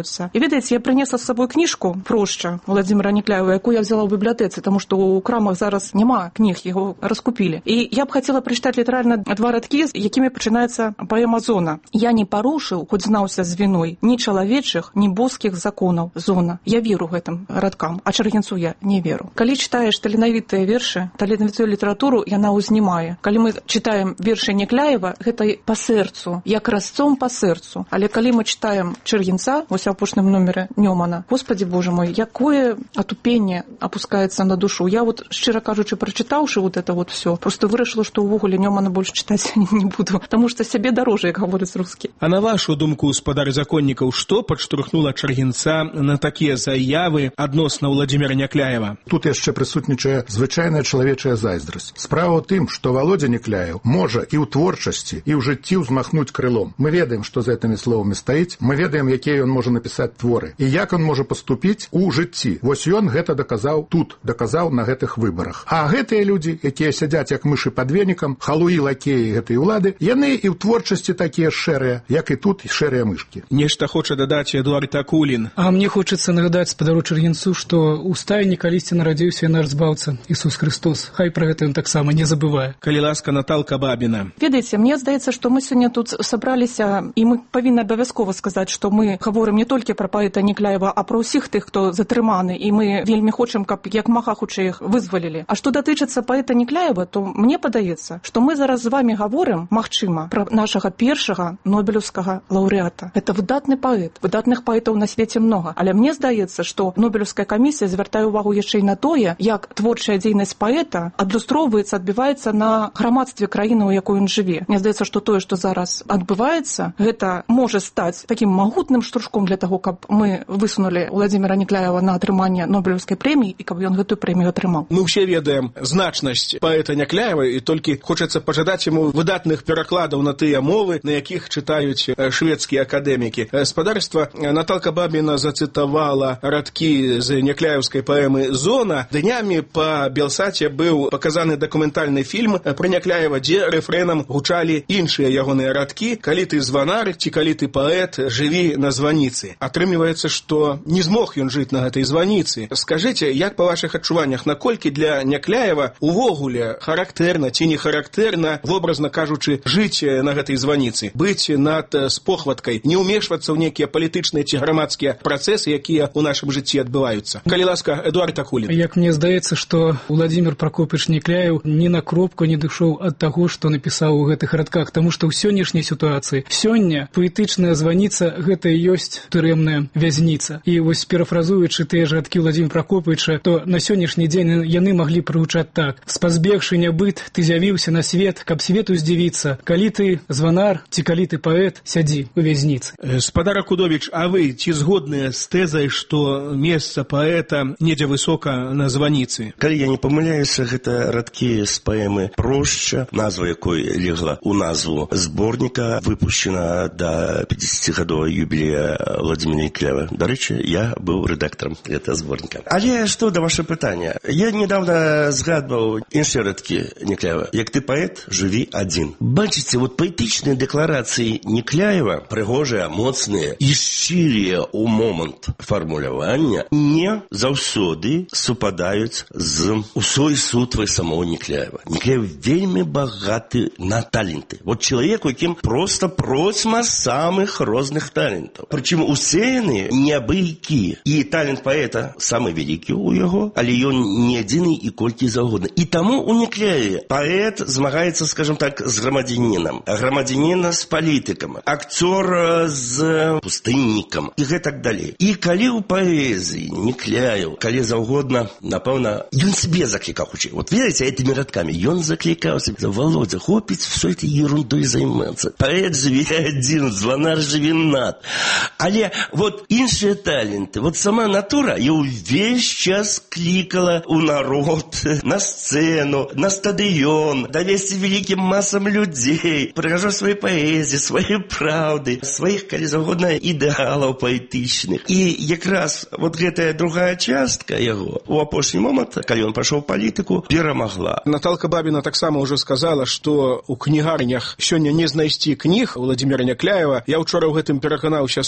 разбіраюцца. І ведаеце, я прынесла з сабой кніжку «Проща» Владимира Некляева, якую я взяла ў бібліятэцы, таму што ў крамах зараз няма кніг, яго раскупілі. І я б хацела прачытаць літаральна два радкі, якімі пачынаецца паэма «Зона». «Я не парушыў, хоць знаўся з віной, ні чалавечых, ні боскіх законаў. Зона». Я веру гэтым радкам, а Чаргінцу я не веру. Калі чытаеш таленавітыя вершы, таленавітую літаратуру, яна ўзнімае. Калі мы чытаем вершы Некляева, гэта па сэрцу, як разцом па сэрцу. Але калі мы чытаем Чаргінца, вось у апошнім номеры Нёмана, Господи Боже мой, якое атупенне опускаецца на душу. Я вот, шчыра кажучы, прачытаўшы вот это вот все, просто вырашыла, што ўвогуле Нёмана больш чытаць не буду, таму што сябе дарожа, як гаворыць рускі. А на вашу думку, спадар законнікаў, што падштурхнула Чаргінца на такія заявы адносна Владимира Некляева? Тут яшчэ прысутнічае звычайная чалавечая зайздрасць. Справа ў тым, што Володя Некляев можа і ў творчасці, і ў жыцці ўзмахнуць крылом. Мы ведаем, што за гэтымі словамі стаіць, мы ведаем, якія ён можа напісаць творы, і як ён можа паступіць у жыцці. Вось ён гэта даказаў тут, даказаў на гэтых выбарах. А гэтыя людзі, якія сядзяць як мышы пад венікам, халуі лакеі гэтай улады, яны і ў творчасці такія шэрыя, як і тут шэрыя мышкі. Нешта хоча дадаць Эдуард Акулін. А мне хочацца нагадаць спадару Чаргінцу, што ў стайні калісьці нарадзіўся наш збаўца Ісус Христос. Хай пра гэта ён таксама не забывае. Калі ласка, Наталка Бабіна. Ведаеце, мне здаецца, што мы сёння тут сабраліся, і мы павінны абавязкова сказаць, што мы гаворым не толькі пра паэта Некляева, а пра ўсіх тых, хто затрыманы, і мы вельмі хочам, каб як мага хутчэй іх вызвалілі. А што датычыцца паэта Некляева, то мне падаецца, што мы зараз з вамі гаворым, магчыма, пра нашага першага нобелеўскага лаўрэата. Гэта выдатны паэт. Выдатных паэтаў на свеце многа. Але мне здаецца, што нобелеўская камісія звяртае ўвагу яшчэ і на тое, як творчая дзейнасць паэта адлюстроўваецца, адбіваецца на грамадстве краіны, у якой ён жыве. Мне здаецца, што тое, што зараз адбываецца, гэта можа стаць такім магутным штуршком для таго, каб мы высунулі Владимира Некляева на атрыманне нобелеўскай прэміі і каб ён гэтую прэмію атрымаў. Мы ўсе ведаем значнасць паэта Некляева, і толькі хочацца пажадаць яму выдатных перакладаў на тыя мовы, на якіх чытаюць шведскія акадэмікі. Спадарства, Наталка Бабіна зацытавала радкі з некляеўскай паэмы «Зона». Днямі па Белсаце быў паказаны дакументальны фільм пра Некляева, дзе рэфрэнам гучалі іншыя ягоныя радкі «Калі ты званар» ці «Калі ты паэт, жыві на званіцы». Атрымліваецца, што не змог ён жыць на гэтай званіцы. Скажыце, як па вашых адчуваннях, наколькі для Некляева увогуле характэрна ці не характэрна, вобразна кажучы, жыць на гэтай званіцы, быць над спохваткай, не ўмешвацца ў нейкія палітычныя ці грамадскія працэсы, якія ў нашым жыцці адбываюцца. Калі ласка, Эдуард Акулін. Як мне здаецца, што Владимир Прокопіч Некляев ні на кропку не дышоў ад таго, што напісаў у гэтых радках, таму што ў сённяшняй сітуацыі сёння паэтычная званіца гэта і ёсць турэмная вязніца. І вось парафразуючы тыя ж радкі Владимира Прокопіча, то на сённяшні дзень яны маглі прагучаць так: «Спазбегшы нябыт, ты з'явіўся на свет, каб свету здзівіцца. Калі ты званар ці калі ты паэт, сядзі у вязніцы». Спадар Акудовіч, а вы ці згодныя з тэзай, што месца паэта недзе высока на званіцы? Калі я не памыляюся, гэта радкі з паэмы «Проща», назва якой легла ў назву зборніка, выпушчена да пяцідзесяцігадовага юбілея Владимира Некляева. Дарэчы, я быў рэдактарам гэтага зборніка. Але што да ваша пытання? Я недавно згадваў іншыя радкі Некляева. Як ты паэт, жыві адзін. Бачыце, вот паэтычныя дэкларацыі Некляева, прыгожыя, моцныя і шчырыя ў момант фармулявання, не заўсёды супадаюць з усой сутвай самого Некляева. Некляев вельмі багаты на таленты. Вот человек, у якім просто процьма самых розных талентаў. Прычым усе яны неабыякія. І талент паэта самы вялікі ў яго, але ён не адзіны і колькі заўгодна. І таму у Некляеве паэт змагаецца, скажем так, з грамадзянінам, грамадзяніна з палітыкам, акцёр з пустыннікам і гэтак далей. І калі ў паэзіі Некляев, калі заўгодна, напэўна, ён себе заклікаў хутчэй. Вот ведаеце, этими радкамі ён заклікаў себе: Володя, хопіць всё этой ерундой займацца. Паэт жыве адзін, званар жыве над. Але вот іншыя таленты, вот сама натура, я ўвесь час клікала ў народ, на сцэну, на стадыён, давесці вялікім масам людзей, прыгажу сваёй паэзіі, сваёй праўды, сваіх, калі заўгодна, ідэалаў паэтычных. І якраз вот гэтая другая частка яго у апошні момант, калі ён пайшоў у палітыку, перамагла. Наталка Бабіна таксама ўжо сказала, што ў кнігарнях сёння не знайсці кніг Владимира Некляева. Я ўчора ў гэтым пераканаўся сам. За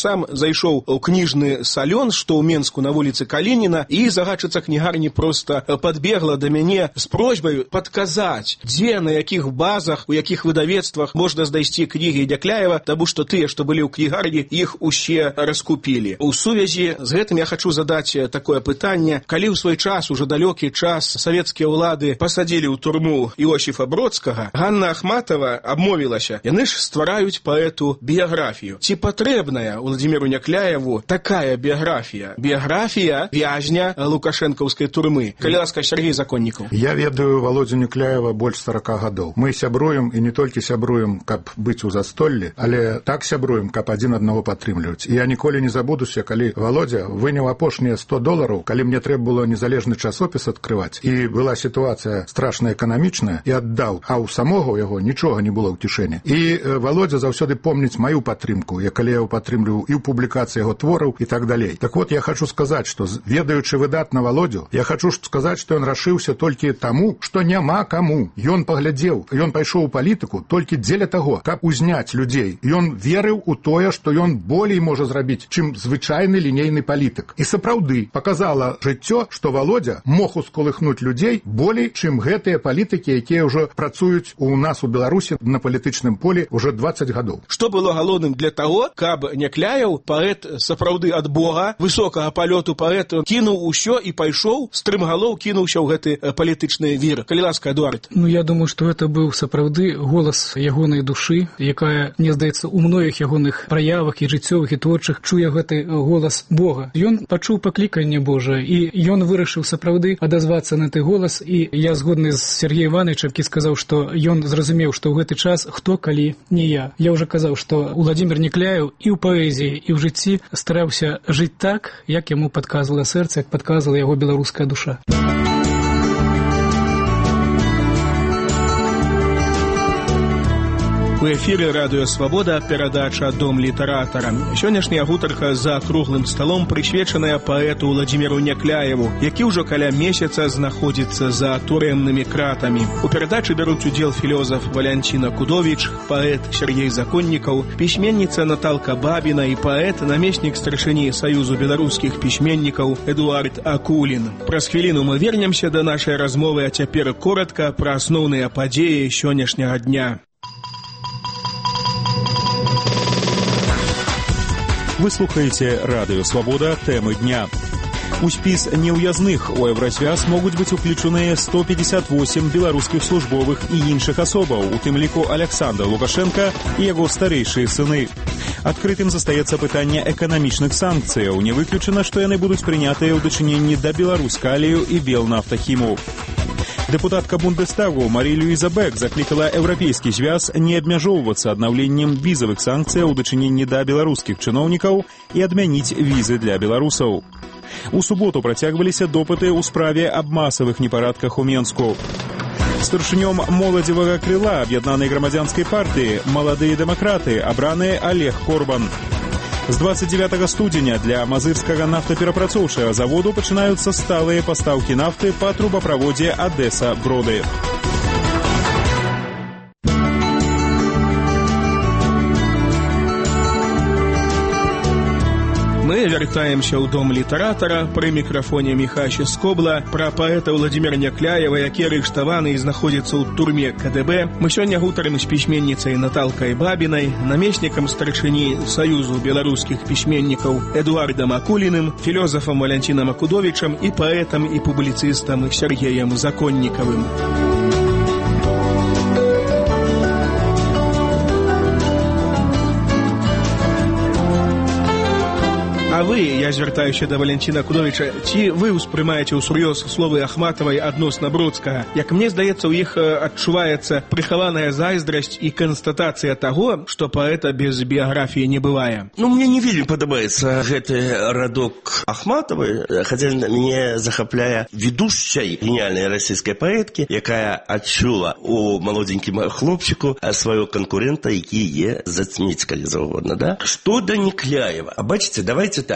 зайшоў у кніжны салён, што ў Менску на вуліцы Калініна, і загадчыца кнігарні проста падбегла да мяне з просьбай падказаць, дзе, на якіх базах, у якіх выдавецтвах можна знайсці кнігі Някляева, таму што тыя, што былі ў кнігарні, іх усе раскупілі. У сувязі з гэтым я хачу задаць такое пытанне. Калі ў свой час, уже далёкі час, савецкія ўлады пасадзілі ў турму Іосіфа Бродскага, Ганна Ахматова абмовілася. Яны ж ствараюць паэту біяграфію. Ці патрэбная Владзіміру Някляеву такая біяграфія? Біяграфія вязня лукашэнкаўскай турмы. Калі ласка, Сергей Законнікаў. Я ведаю Володю Някляева больш сорока гадоў. Мы сябруем, і не толькі сябруем, каб быць у застоллі, але так сябруем, каб адзін аднаго падтрымліваць. І я ніколі не забудуся, калі Володя выняў апошнія сто долараў, калі мне трэба было незалежны часопіс адкрываць, і была сітуацыя страшна эканамічная, і аддаў, а ў самога ў яго нічога не было ў кішэні. І Володя заўсёды помніць маю падтрымку, я калі я ў падтрымлю і ў публікацыі яго твораў і так далей. Так вот, я хочу сказаць, што ведаючы выдатна Володю, я хочу сказаць, што ён рашыўся толькі таму, што няма каму. Ён паглядзеў, ён пайшоў у палітыку толькі дзеля таго, каб узняць людзей. Ён верыў у тое, што ён болей можа зрабіць, чым звычайны лінейны палітык. І сапраўды паказала жыццё, што Володя мог усколыхнуць людзей болей, чым гэтыя палітыкі, якія ўжо працуюць у нас у Беларусі на палітычным полі уже дваццаць гадоў. Што было галоўным для таго, каб Някляеў, паэт сапраўды ад Бога, высокага палёту паэт, кінуў усё і пайшоў, стрымгалоў кінуўся ў гэты палітычны вір. Калі ласка, Эдуард. Ну, я думаю, што гэта быў сапраўды голас ягонай душы, якая, мне здаецца, у многіх ягоных праявах і жыццёвых і творчых чуе гэты голас Бога. Ён пачуў пакліканне Божае, і ён вырашыў сапраўды адазвацца на той голас, і я згодны з Сергеем Івановичем, які сказаў, што ён зразумеў, што ў гэты час хто, калі не я. Я ўжо казаў, што Владзімір Някляеў і ў паэзіі, і ў жыцці стараўся жыць так, як яму падказвала сэрца, як падказвала яго беларуская душа. У эфіры радыё «Свабода», перадача «Дом літаратара». Сённяшняя гутарка за круглым сталом прысвечаная паэту Владзіміру Някляеву, які ўжо каля месяца знаходзіцца за турэмнымі кратамі. У перадачы бяруць удзел філёзаф Валянціна Кудовіч, паэт Сергей Законнікаў, пісьменніца Наталка Бабіна і паэт, намеснік старшыні Саюзу беларускіх пісьменнікаў Эдуард Акулін. Праз хвіліну мы вернемся да нашай размовы, а цяпер коратка пра асноўныя падзеі сённяшняга дня. Вы слухаеце радыё «Свабода», тэмы дня. У спіс неўязных у Еўрасвяз могуць быць уключаныя сто пятьдесят восемь беларускіх службовых і іншых асобаў, у тым ліку Александр Лукашенко і яго старэйшыя сыны. Адкрытым застаецца пытанне эканамічных санкцыяў. Не выключана, што яны будуць прынятыя ў дачыненні да Беларускалію і Белнафтахіму. Дэпутатка Бундестагу Марі-Люіза Бек заклікала Еўрапейскі звяз не абмяжоўвацца аднаўленнем візавых санкцыяў у дачыненні да беларускіх чыноўнікаў і адмяніць візы для беларусаў. У суботу працягваліся допыты ў справе аб масавых непарадках у Менску. Старшынём моладзевага крыла аб'яднанай грамадзянскай партыі «Маладыя дэмакраты» абраны Олег Корбан. З двадцать девятого студзеня для мазырскага нафтаперапрацоўчага заводу пачынаюцца сталыя пастаўкі нафты па трубаправодзе Адэса-Броды. Мы вяртаемся ў дом літаратара, пры мікрафоне Міхач Скобла, пра паэта Владзіміра Някляева, які арыштаваны і знаходзіцца ў турме ка дэ бэ. Мы сёння гутарым з пісьменніцай Наталкай Бабінай, намеснікам старшыні Саюзу беларускіх пісьменнікаў Эдуардам Акуліным, філёзафам Валянцінам Акудовічам і паэтам і публіцыстам Сергеем Законнікавым. А вы, я звяртаюся да Валянціна Кудовіча, ці вы ўспрымаеце ўсур'ёз словы Ахматавай адносна Бродскага? Як мне здаецца, у іх адчуваецца прыхаваная зайздрасць і канстатацыя таго, што паэта без біяграфіі не бывае. Ну, мне не вельмі падабаецца гэты радок Ахматавай, хаця мяне захапляе ведушчай геніяльнай расійскай паэткі, якая адчула у малодзенькім хлопчыку свайго канкурента, які е зацьміць, калі заўгодна, да? Што да Някляева? А бачыце, давайте так.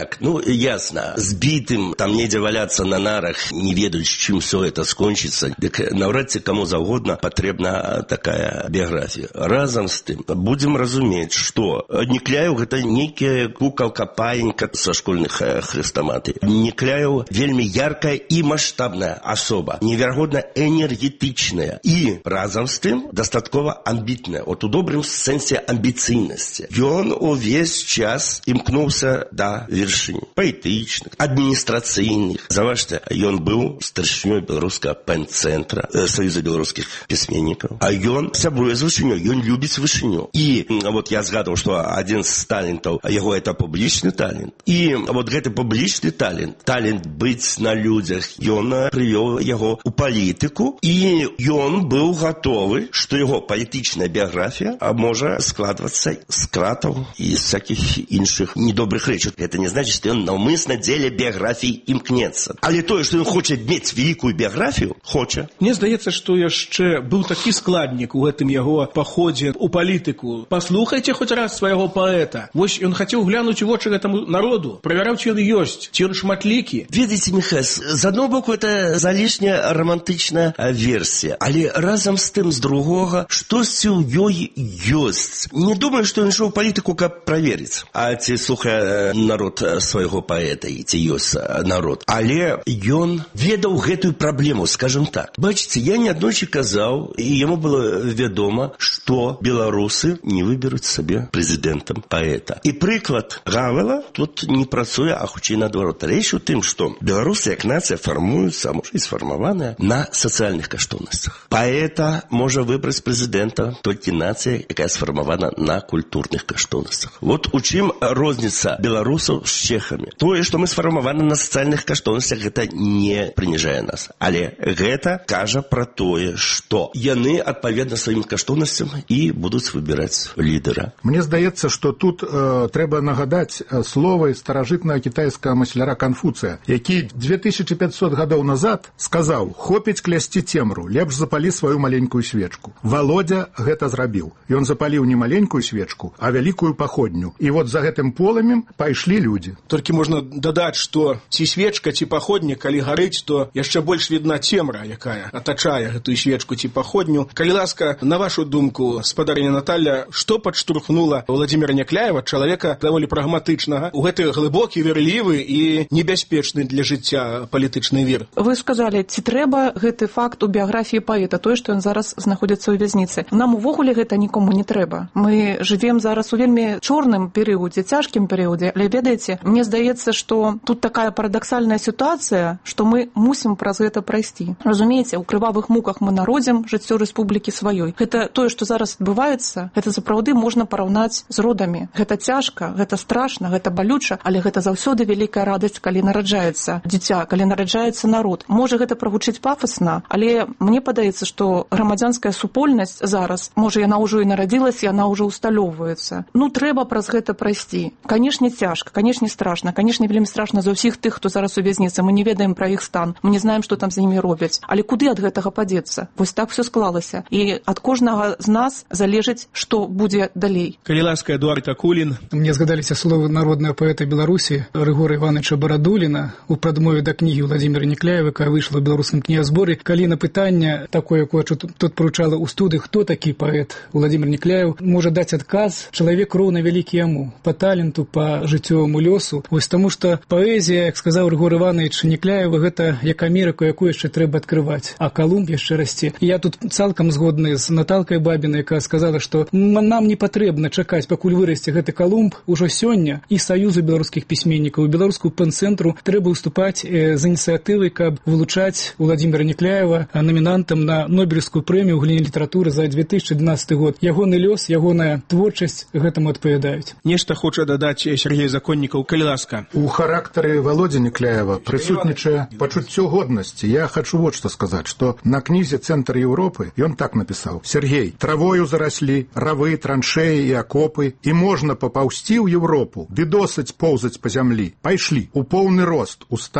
так, ну, ясно, сбитым, там недзе валяться на нарах, не ведаючи, чым все это скончится, так навряд ці кому завгодна патрэбна такая биография. Разом с тым, будем разуметь, что Некляев гэта некая куколка-паенька со школьных хрестоматый. Некляев вельми яркая и масштабная особа, невероятно энергетичная и разом с тым дастаткова амбітная, от у добрым сэнсе амбіцыйнасці. Ён увесь час імкнуўся да вершыні паэтычных, адміністрацыйных. Заважце, ён быў старшынёй беларускага пэн-цэнтра, э, Саюза беларускіх пісьменнікаў. А ён сябруе з вышынёй, ён любіць вышыню. І вот я згадаў, што адзін з талентаў яго это публічны талент. І вот гэты публічны талент, талент быць на людзях, ён прывёў яго у палітыку, і ён быў гатовы, што яго палітычная біяграфія можа складвацца з кратаў і з всякіх іншых недобрых рэчаў. Это не значит, што ён наўмысна дзеля біяграфіі імкнецца. Але тое, што ён хоча мець великую біяграфію, хоча. Мне здаецца, што яшчэ быў такі складнік у гэтым яго паходзе ў палітыку. Паслухайце хоць раз свайго паэта. Вось ён хацеў глянуць у вочы гэтаму народу, правяраў, ці ён ёсць, ці ён шматлікі. Ведаеце, Міхас, з адного боку это залішняя романтычная версія, але разам з тым з другога, штосьці ў ёй ёсць. Не думаю, што ён ішоў у палітыку, каб праверыць, а ці слухае народ свайго паэта, і ці ёсць народ. Але ён ведаў гэтую праблему, скажем так. Бачыце, я неаднойчы казаў, і яму было вядома, што беларусы не выберуць сабе прэзідэнтам паэта. І прыклад Гавела тут не працуе, а хутчэй наадварот. Рэч у тым, што беларусы як нацыя фармуюцца, а можа і сфармаваная, на сацыяльных каштоўнасцях. Паэта можа выбраць прэзідэнта толькі нацыя, якая сфармавана на культурных каштоўнасцях. Вот у чым розніца беларусаў з чэхамі. Тое, што мы сфармаваны на сацыяльных каштоўнасцях, гэта не прыніжае нас. Але гэта кажа пра тое, што яны адпаведна сваім каштоўнасцям і будуць выбіраць лідера. Мне здаецца, што тут э, трэба нагадаць словы старажытнага кітайскага масляра Канфуцыя, які две тысячи пятьсот гадоў назад сказаў: «Хопіць клясці цемру, лепш запалі сваю маленькую свечку». Володя гэта зрабіў. Ён запаліў не маленькую свечку, а вялікую паходню. І вот за гэтым полымем пайшлі людзі. Толькі можна дадаць, што ці свечка, ці паходня, калі гарыць, то яшчэ больш відна цемра, якая атачае гэтую свечку ці паходню. Калі ласка, на вашу думку, спадарыня Наталья, што падштурхнула Владзіміра Някляева, чалавека даволі прагматычнага, у гэты глыбокі, верлівы і небяспечны для жыцця палітычны вір? Вы сказалі, ці трэба гэты факт у біяграфіі паэта, тое, што ён зараз знаходзіцца ў вязніцы. Нам увогуле гэта нікому не трэба. Мы жывем зараз у вельмі чорным перыядзе, цяжкім перыядзе, але ведаеце, мне здаецца, што тут такая парадаксальная сітуацыя, што мы мусім праз гэта прайсці. Разумееце, у крывавых муках мы народзім жыццё рэспублікі сваёй. Гэта тое, што зараз адбываецца, гэта сапраўды можна параўнаць з родамі. Гэта цяжка, гэта страшна, гэта балюча, але гэта заўсёды вялікая радасць, калі нараджаецца дзіця, калі нараджаецца народ. Можа гэта прагучыць пафасна, але мне падаецца, што грамадзянская супольнасць зараз, можа яна ўжо і нарадзілася, яна ўжо усталёўваецца. Ну, трэба праз гэта прайсці. Канешне, цяжка, канешне, страшна, канешне, вельмі страшна за ўсіх тых, хто зараз у вязніцы. Мы не ведаем пра іх стан, мы не знаем, што там з імі робяць. Але куды ад гэтага падзецца? Вось так все склалася. І ад кожнага з нас залежыць, што будзе далей. Калі ласка, Эдуард Акулін. Мне згадаліся словы народнага паэта Беларусі Рыгора Івановича Барадуліна у прадмове да кнігі Владзіміра Някляева, якая выйшла ў беларускім кнігазборы, калі на пытанне такое, якое тут пручала ў студыі, хто такі паэт Владзімір Някляев, можа даць адказ чалавек роўна вялікі яму, па таленту, па жыццёваму лёсу. Вось таму што паэзія, як сказаў Рыгор Іванович Някляева, гэта як Амерыку, якую яшчэ трэба адкрываць, а Калумб яшчэ расце. І я тут цалкам згодны з Наталкай Бабінай, якая сказала, што нам не патрэбна чакаць, пакуль вырасце гэты Калумб. Ужо сёння і Саюзу беларускіх пісьменнікаў, і беларускую пэн-цэнтру трэба выступаць з ініцыятывай, каб вылучаць Владзіміра Някляева намінантам на Нобелевскую прэмію ў галіне літаратуры за две тысячи двенадцатый год. Ягоны лёс, ягоная творчасць гэтаму адпавядаюць. Нешта хоча дадаць Сергей Законнікаў, калі ласка. У характары Володі Някляева прысутнічае пачуццё годнасці. Я хочу вот што сказаць, што на кнізе «Цэнтр Еўропы» ён так напісаў: «Сергей, травою зараслі равы, траншеі і акопы, і можна папаўсці ў Еўропу, ды досыць поўзаць па зямлі. Пайшлі у поўны рост, устаць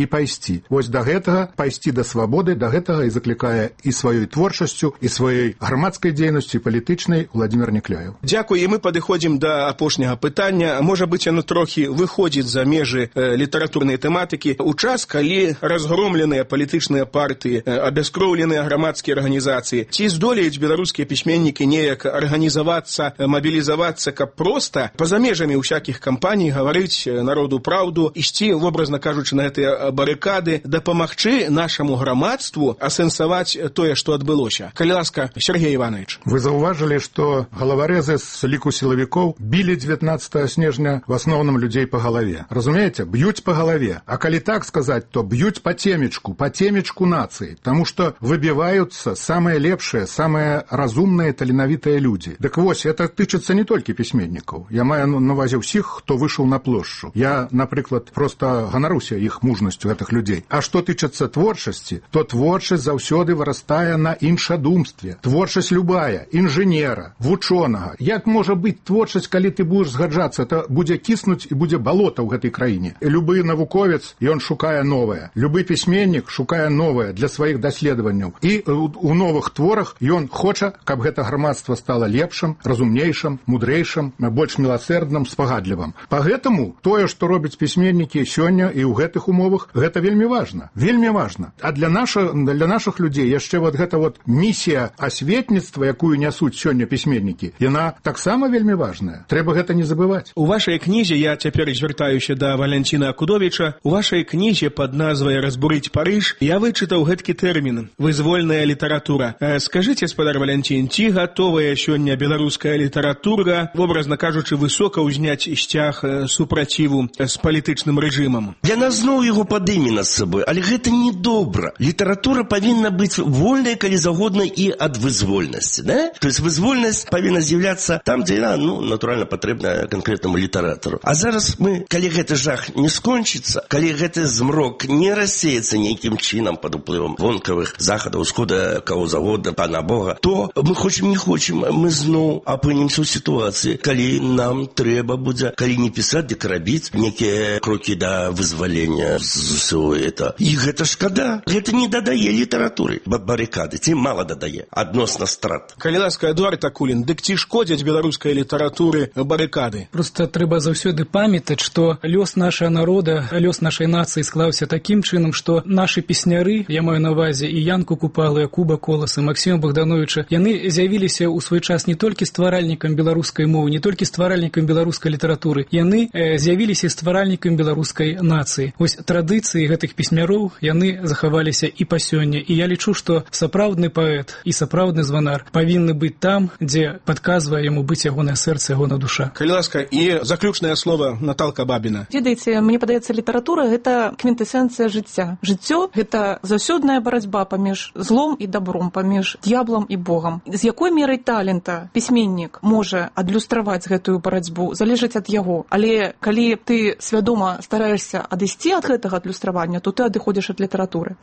і пайсці. Вось да гэтага, пайсці да свабоды, да гэтага і заклікае і сваёй творчасцю, і сваёй грамадскай дзейнасцю, і палітычнай Владзімір Някляеў. Дзякуй, і мы падыходзім да апошняга пытання. Можа быць, яно трохі выходзіць за межы э, літаратурнай тэматыкі. У час, калі разгромленыя палітычныя партыі, э, абяскроўленыя грамадскія арганізацыі, ці здолеюць беларускія пісьменнікі неяк арганізавацца, э, мабілізавацца, каб проста па-за межамі ўсякіх кампаній гаварыць народу праўду, ісці, вобразна кажучы, на гэтыя барыкады, дапамагчы нашаму грамадству асэнсаваць тое, што адбылося. Калі ласка, Сергей Иванович. Вы заўважылі, што галаварэзы з ліку сілавікоў білі дзевятнаццатага снежня в асноўным людзей па галаве. Разумееце? Б'юць па галаве. А калі так сказаць, то б'юць па темечку, па темечку нацыі, таму што выбіваюцца самыя лепшыя, самыя разумныя, таленавітыя людзі. Дык вось, это тычыцца не толькі пісьменнікаў. Я маю на ўвазе ўсіх, хто выйшаў на плошчу. Я, напрыклад, проста ганаруся іх мужнасцю гэтых людзей. А што тычыцца творчасці, то творчасць заўсёды вырастае на іншадумстве. Творчасць любая, інжынера, вучонага. Як можа быць творчасць, калі ты будзеш згаджацца, то будзе кіснуць і будзе балота ў гэтай краіне. Любы навуковец, ён шукае новае. Любы пісьменнік шукае новае для сваіх даследаванняў. І у новых творах ён хоча, каб гэта грамадства стала лепшым, разумнейшым, мудрэйшым, больш міласэрдным, спагадлівым. Па гэтаму тое, што робяць пісьменнікі сёння і ў гэтых умовах, гэта вельмі важна. Вельмі важна. А для нашых, для нашых людзей яшчэ вот гэта вот місія асветніцтва, якую нясуць сёння пісьменнікі, яна таксама вельмі важная. Трэба гэта не забываць. У вашай кнізе, я цяпер звяртаюся да Валянціна Акудовіча, у вашай кнізе пад назвай «Разбурыць Парыж» я вычытаў гэткі тэрмін «вызвольная літаратура». Скажыце, спадар Валянцін, ці гатовая сёння беларуская літаратура, вобразна кажучы, высока ўзняць сцяг супраціву з палітычным рэжымам? Яна зноў яго падыме над сабой, але гэта не добра. Літаратура павінна быць вольнай, калі загодна, і ад вызвольнасці, да? То есть вызвольнасць павінна з'яўляцца там, дзе яна, ну, натуральна, патрэбна канкрэтнаму літаратару. А зараз мы, калі гэты жах не скончыцца, калі гэты змрок не рассеяцца нейкім чынам пад уплывам вонкавых захадаў, усхода, каго завода, пана Бога, то мы хочам не хочам, мы зноў апынемся ў сітуацыі, калі нам трэба будзе, калі не пісаць, дык рабіць некія крокі да вызвалення з усього это. І гэта шкада. Гэта не дадае літаратуры. Барыкады, ці мала дадае. Адносна страт. Калі ласка, Эдуард Акулін, дык ці шкодзяць беларускай літаратуры барыкады? Просто трэба заўсёды памятаць, што лёс нашага народа, лёс нашай нацыі склаўся такім чынам, што нашы песняры, я маю на ўвазе і Янку Купалу, і Якуба Коласа, Максіма Богдановича, яны з'явіліся ў свой час не толькі стваральнікам беларускай мовы, не толькі стваральнікам беларускай літаратуры, яны э, з'явіліся стваральнікам беларускай нацыі. Вось традыцыі гэтых песняроў, яны захаваліся і па сёння. І я лічу, што сапраўдны паэт і сапраўдны званар павінны быць там, дзе падказвае яму быць ягонае сэрца, ягона душа. Калі ласка, і заключнае слово Наталка Бабіна. Ведаеце, мне падаецца, літаратура – гэта квінтэсенцыя жыцця. Жыццё – гэта заўсёдная барацьба паміж злом і добром, паміж д'яблам і Богам. З якой мерай талента пісьменнік можа адлюстраваць гэтую барацьбу, залежыць ад яго. Але калі ты свядома стараешся адысці ад гэтага адлюстравання, то ты адыходзіш ад літаратуры.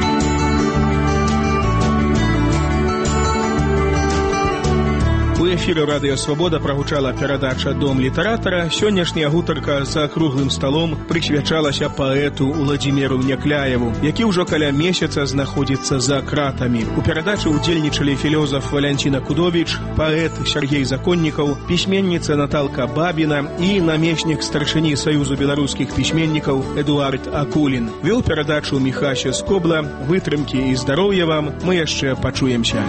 У эфіры Радыё Свабода прагучала перадача «Дом літаратара». Сённяшняя гутарка за круглым сталом прысвячалася паэту Уладзіміру Някляеву, які ўжо каля месяца знаходзіцца за кратамі. У перадачы ўдзельнічалі філёзаф Валянцін Акудовіч, паэт Сергей Законнікаў, пісьменніца Наталка Бабіна і намеснік старшыні Саюзу беларускіх пісьменнікаў Эдуард Акулін. Вёў перадачу Міхася Скобла. Вытрымкі і здароўя вам. Мы яшчэ пачуемся.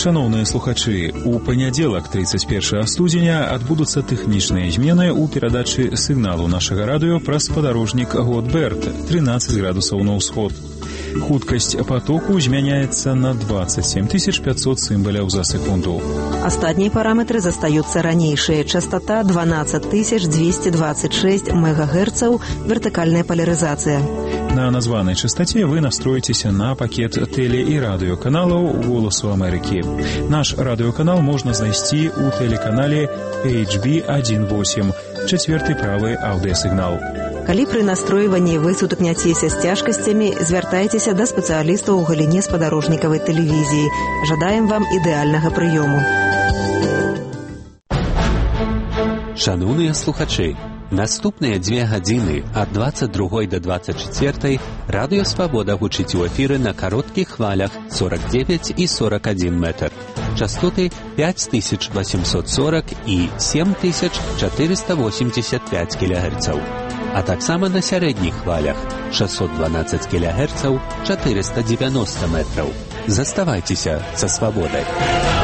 Шановныя слухачы, у панядзелак тридцать первого студзеня адбудуцца тэхнічныя змены ў перадачы сігналу нашага радыё праз спадарожнік Готберт тринадцать градусаў на ўсход. Хуткасць потоку змяняецца на двадцать семь тысяч пятьсот цымбаляў за секунду. Астатнія параметры застаюцца ранейшыя. Частота двенадцать тысяч двести двадцать шесть мегагерцаў, вертыкальная поляризация. На названной частоте вы настроитесь на пакет теле- и радиоканалов «Голосу Америки». Наш радиоканал можно знайсці у телеканале эйч би один восемь, четвертый правый аудиосигнал. Калі пры настройванні вы сутыкняцеся з цяжкасцямі, звяртайцеся да спецыялістаў у галіне спадарожнікавай тэлевізіі. Жадаем вам ідэальнага прыёму. Шановныя слухачы, наступныя дзве гадзіны ад двадцать другой до двадцать четвертой радыё Свабода гучыць у эфіры на кароткіх хвалях сорок девять и сорок один метр. Частоты пять тысяч восемьсот сорок и семь тысяч четыреста восемьдесят пять килогерцаў. А таксама на сярэдніх хвалях шестьсот двенадцать килогерцаў, четыреста девяносто метраў. Заставайцеся са Свабодай.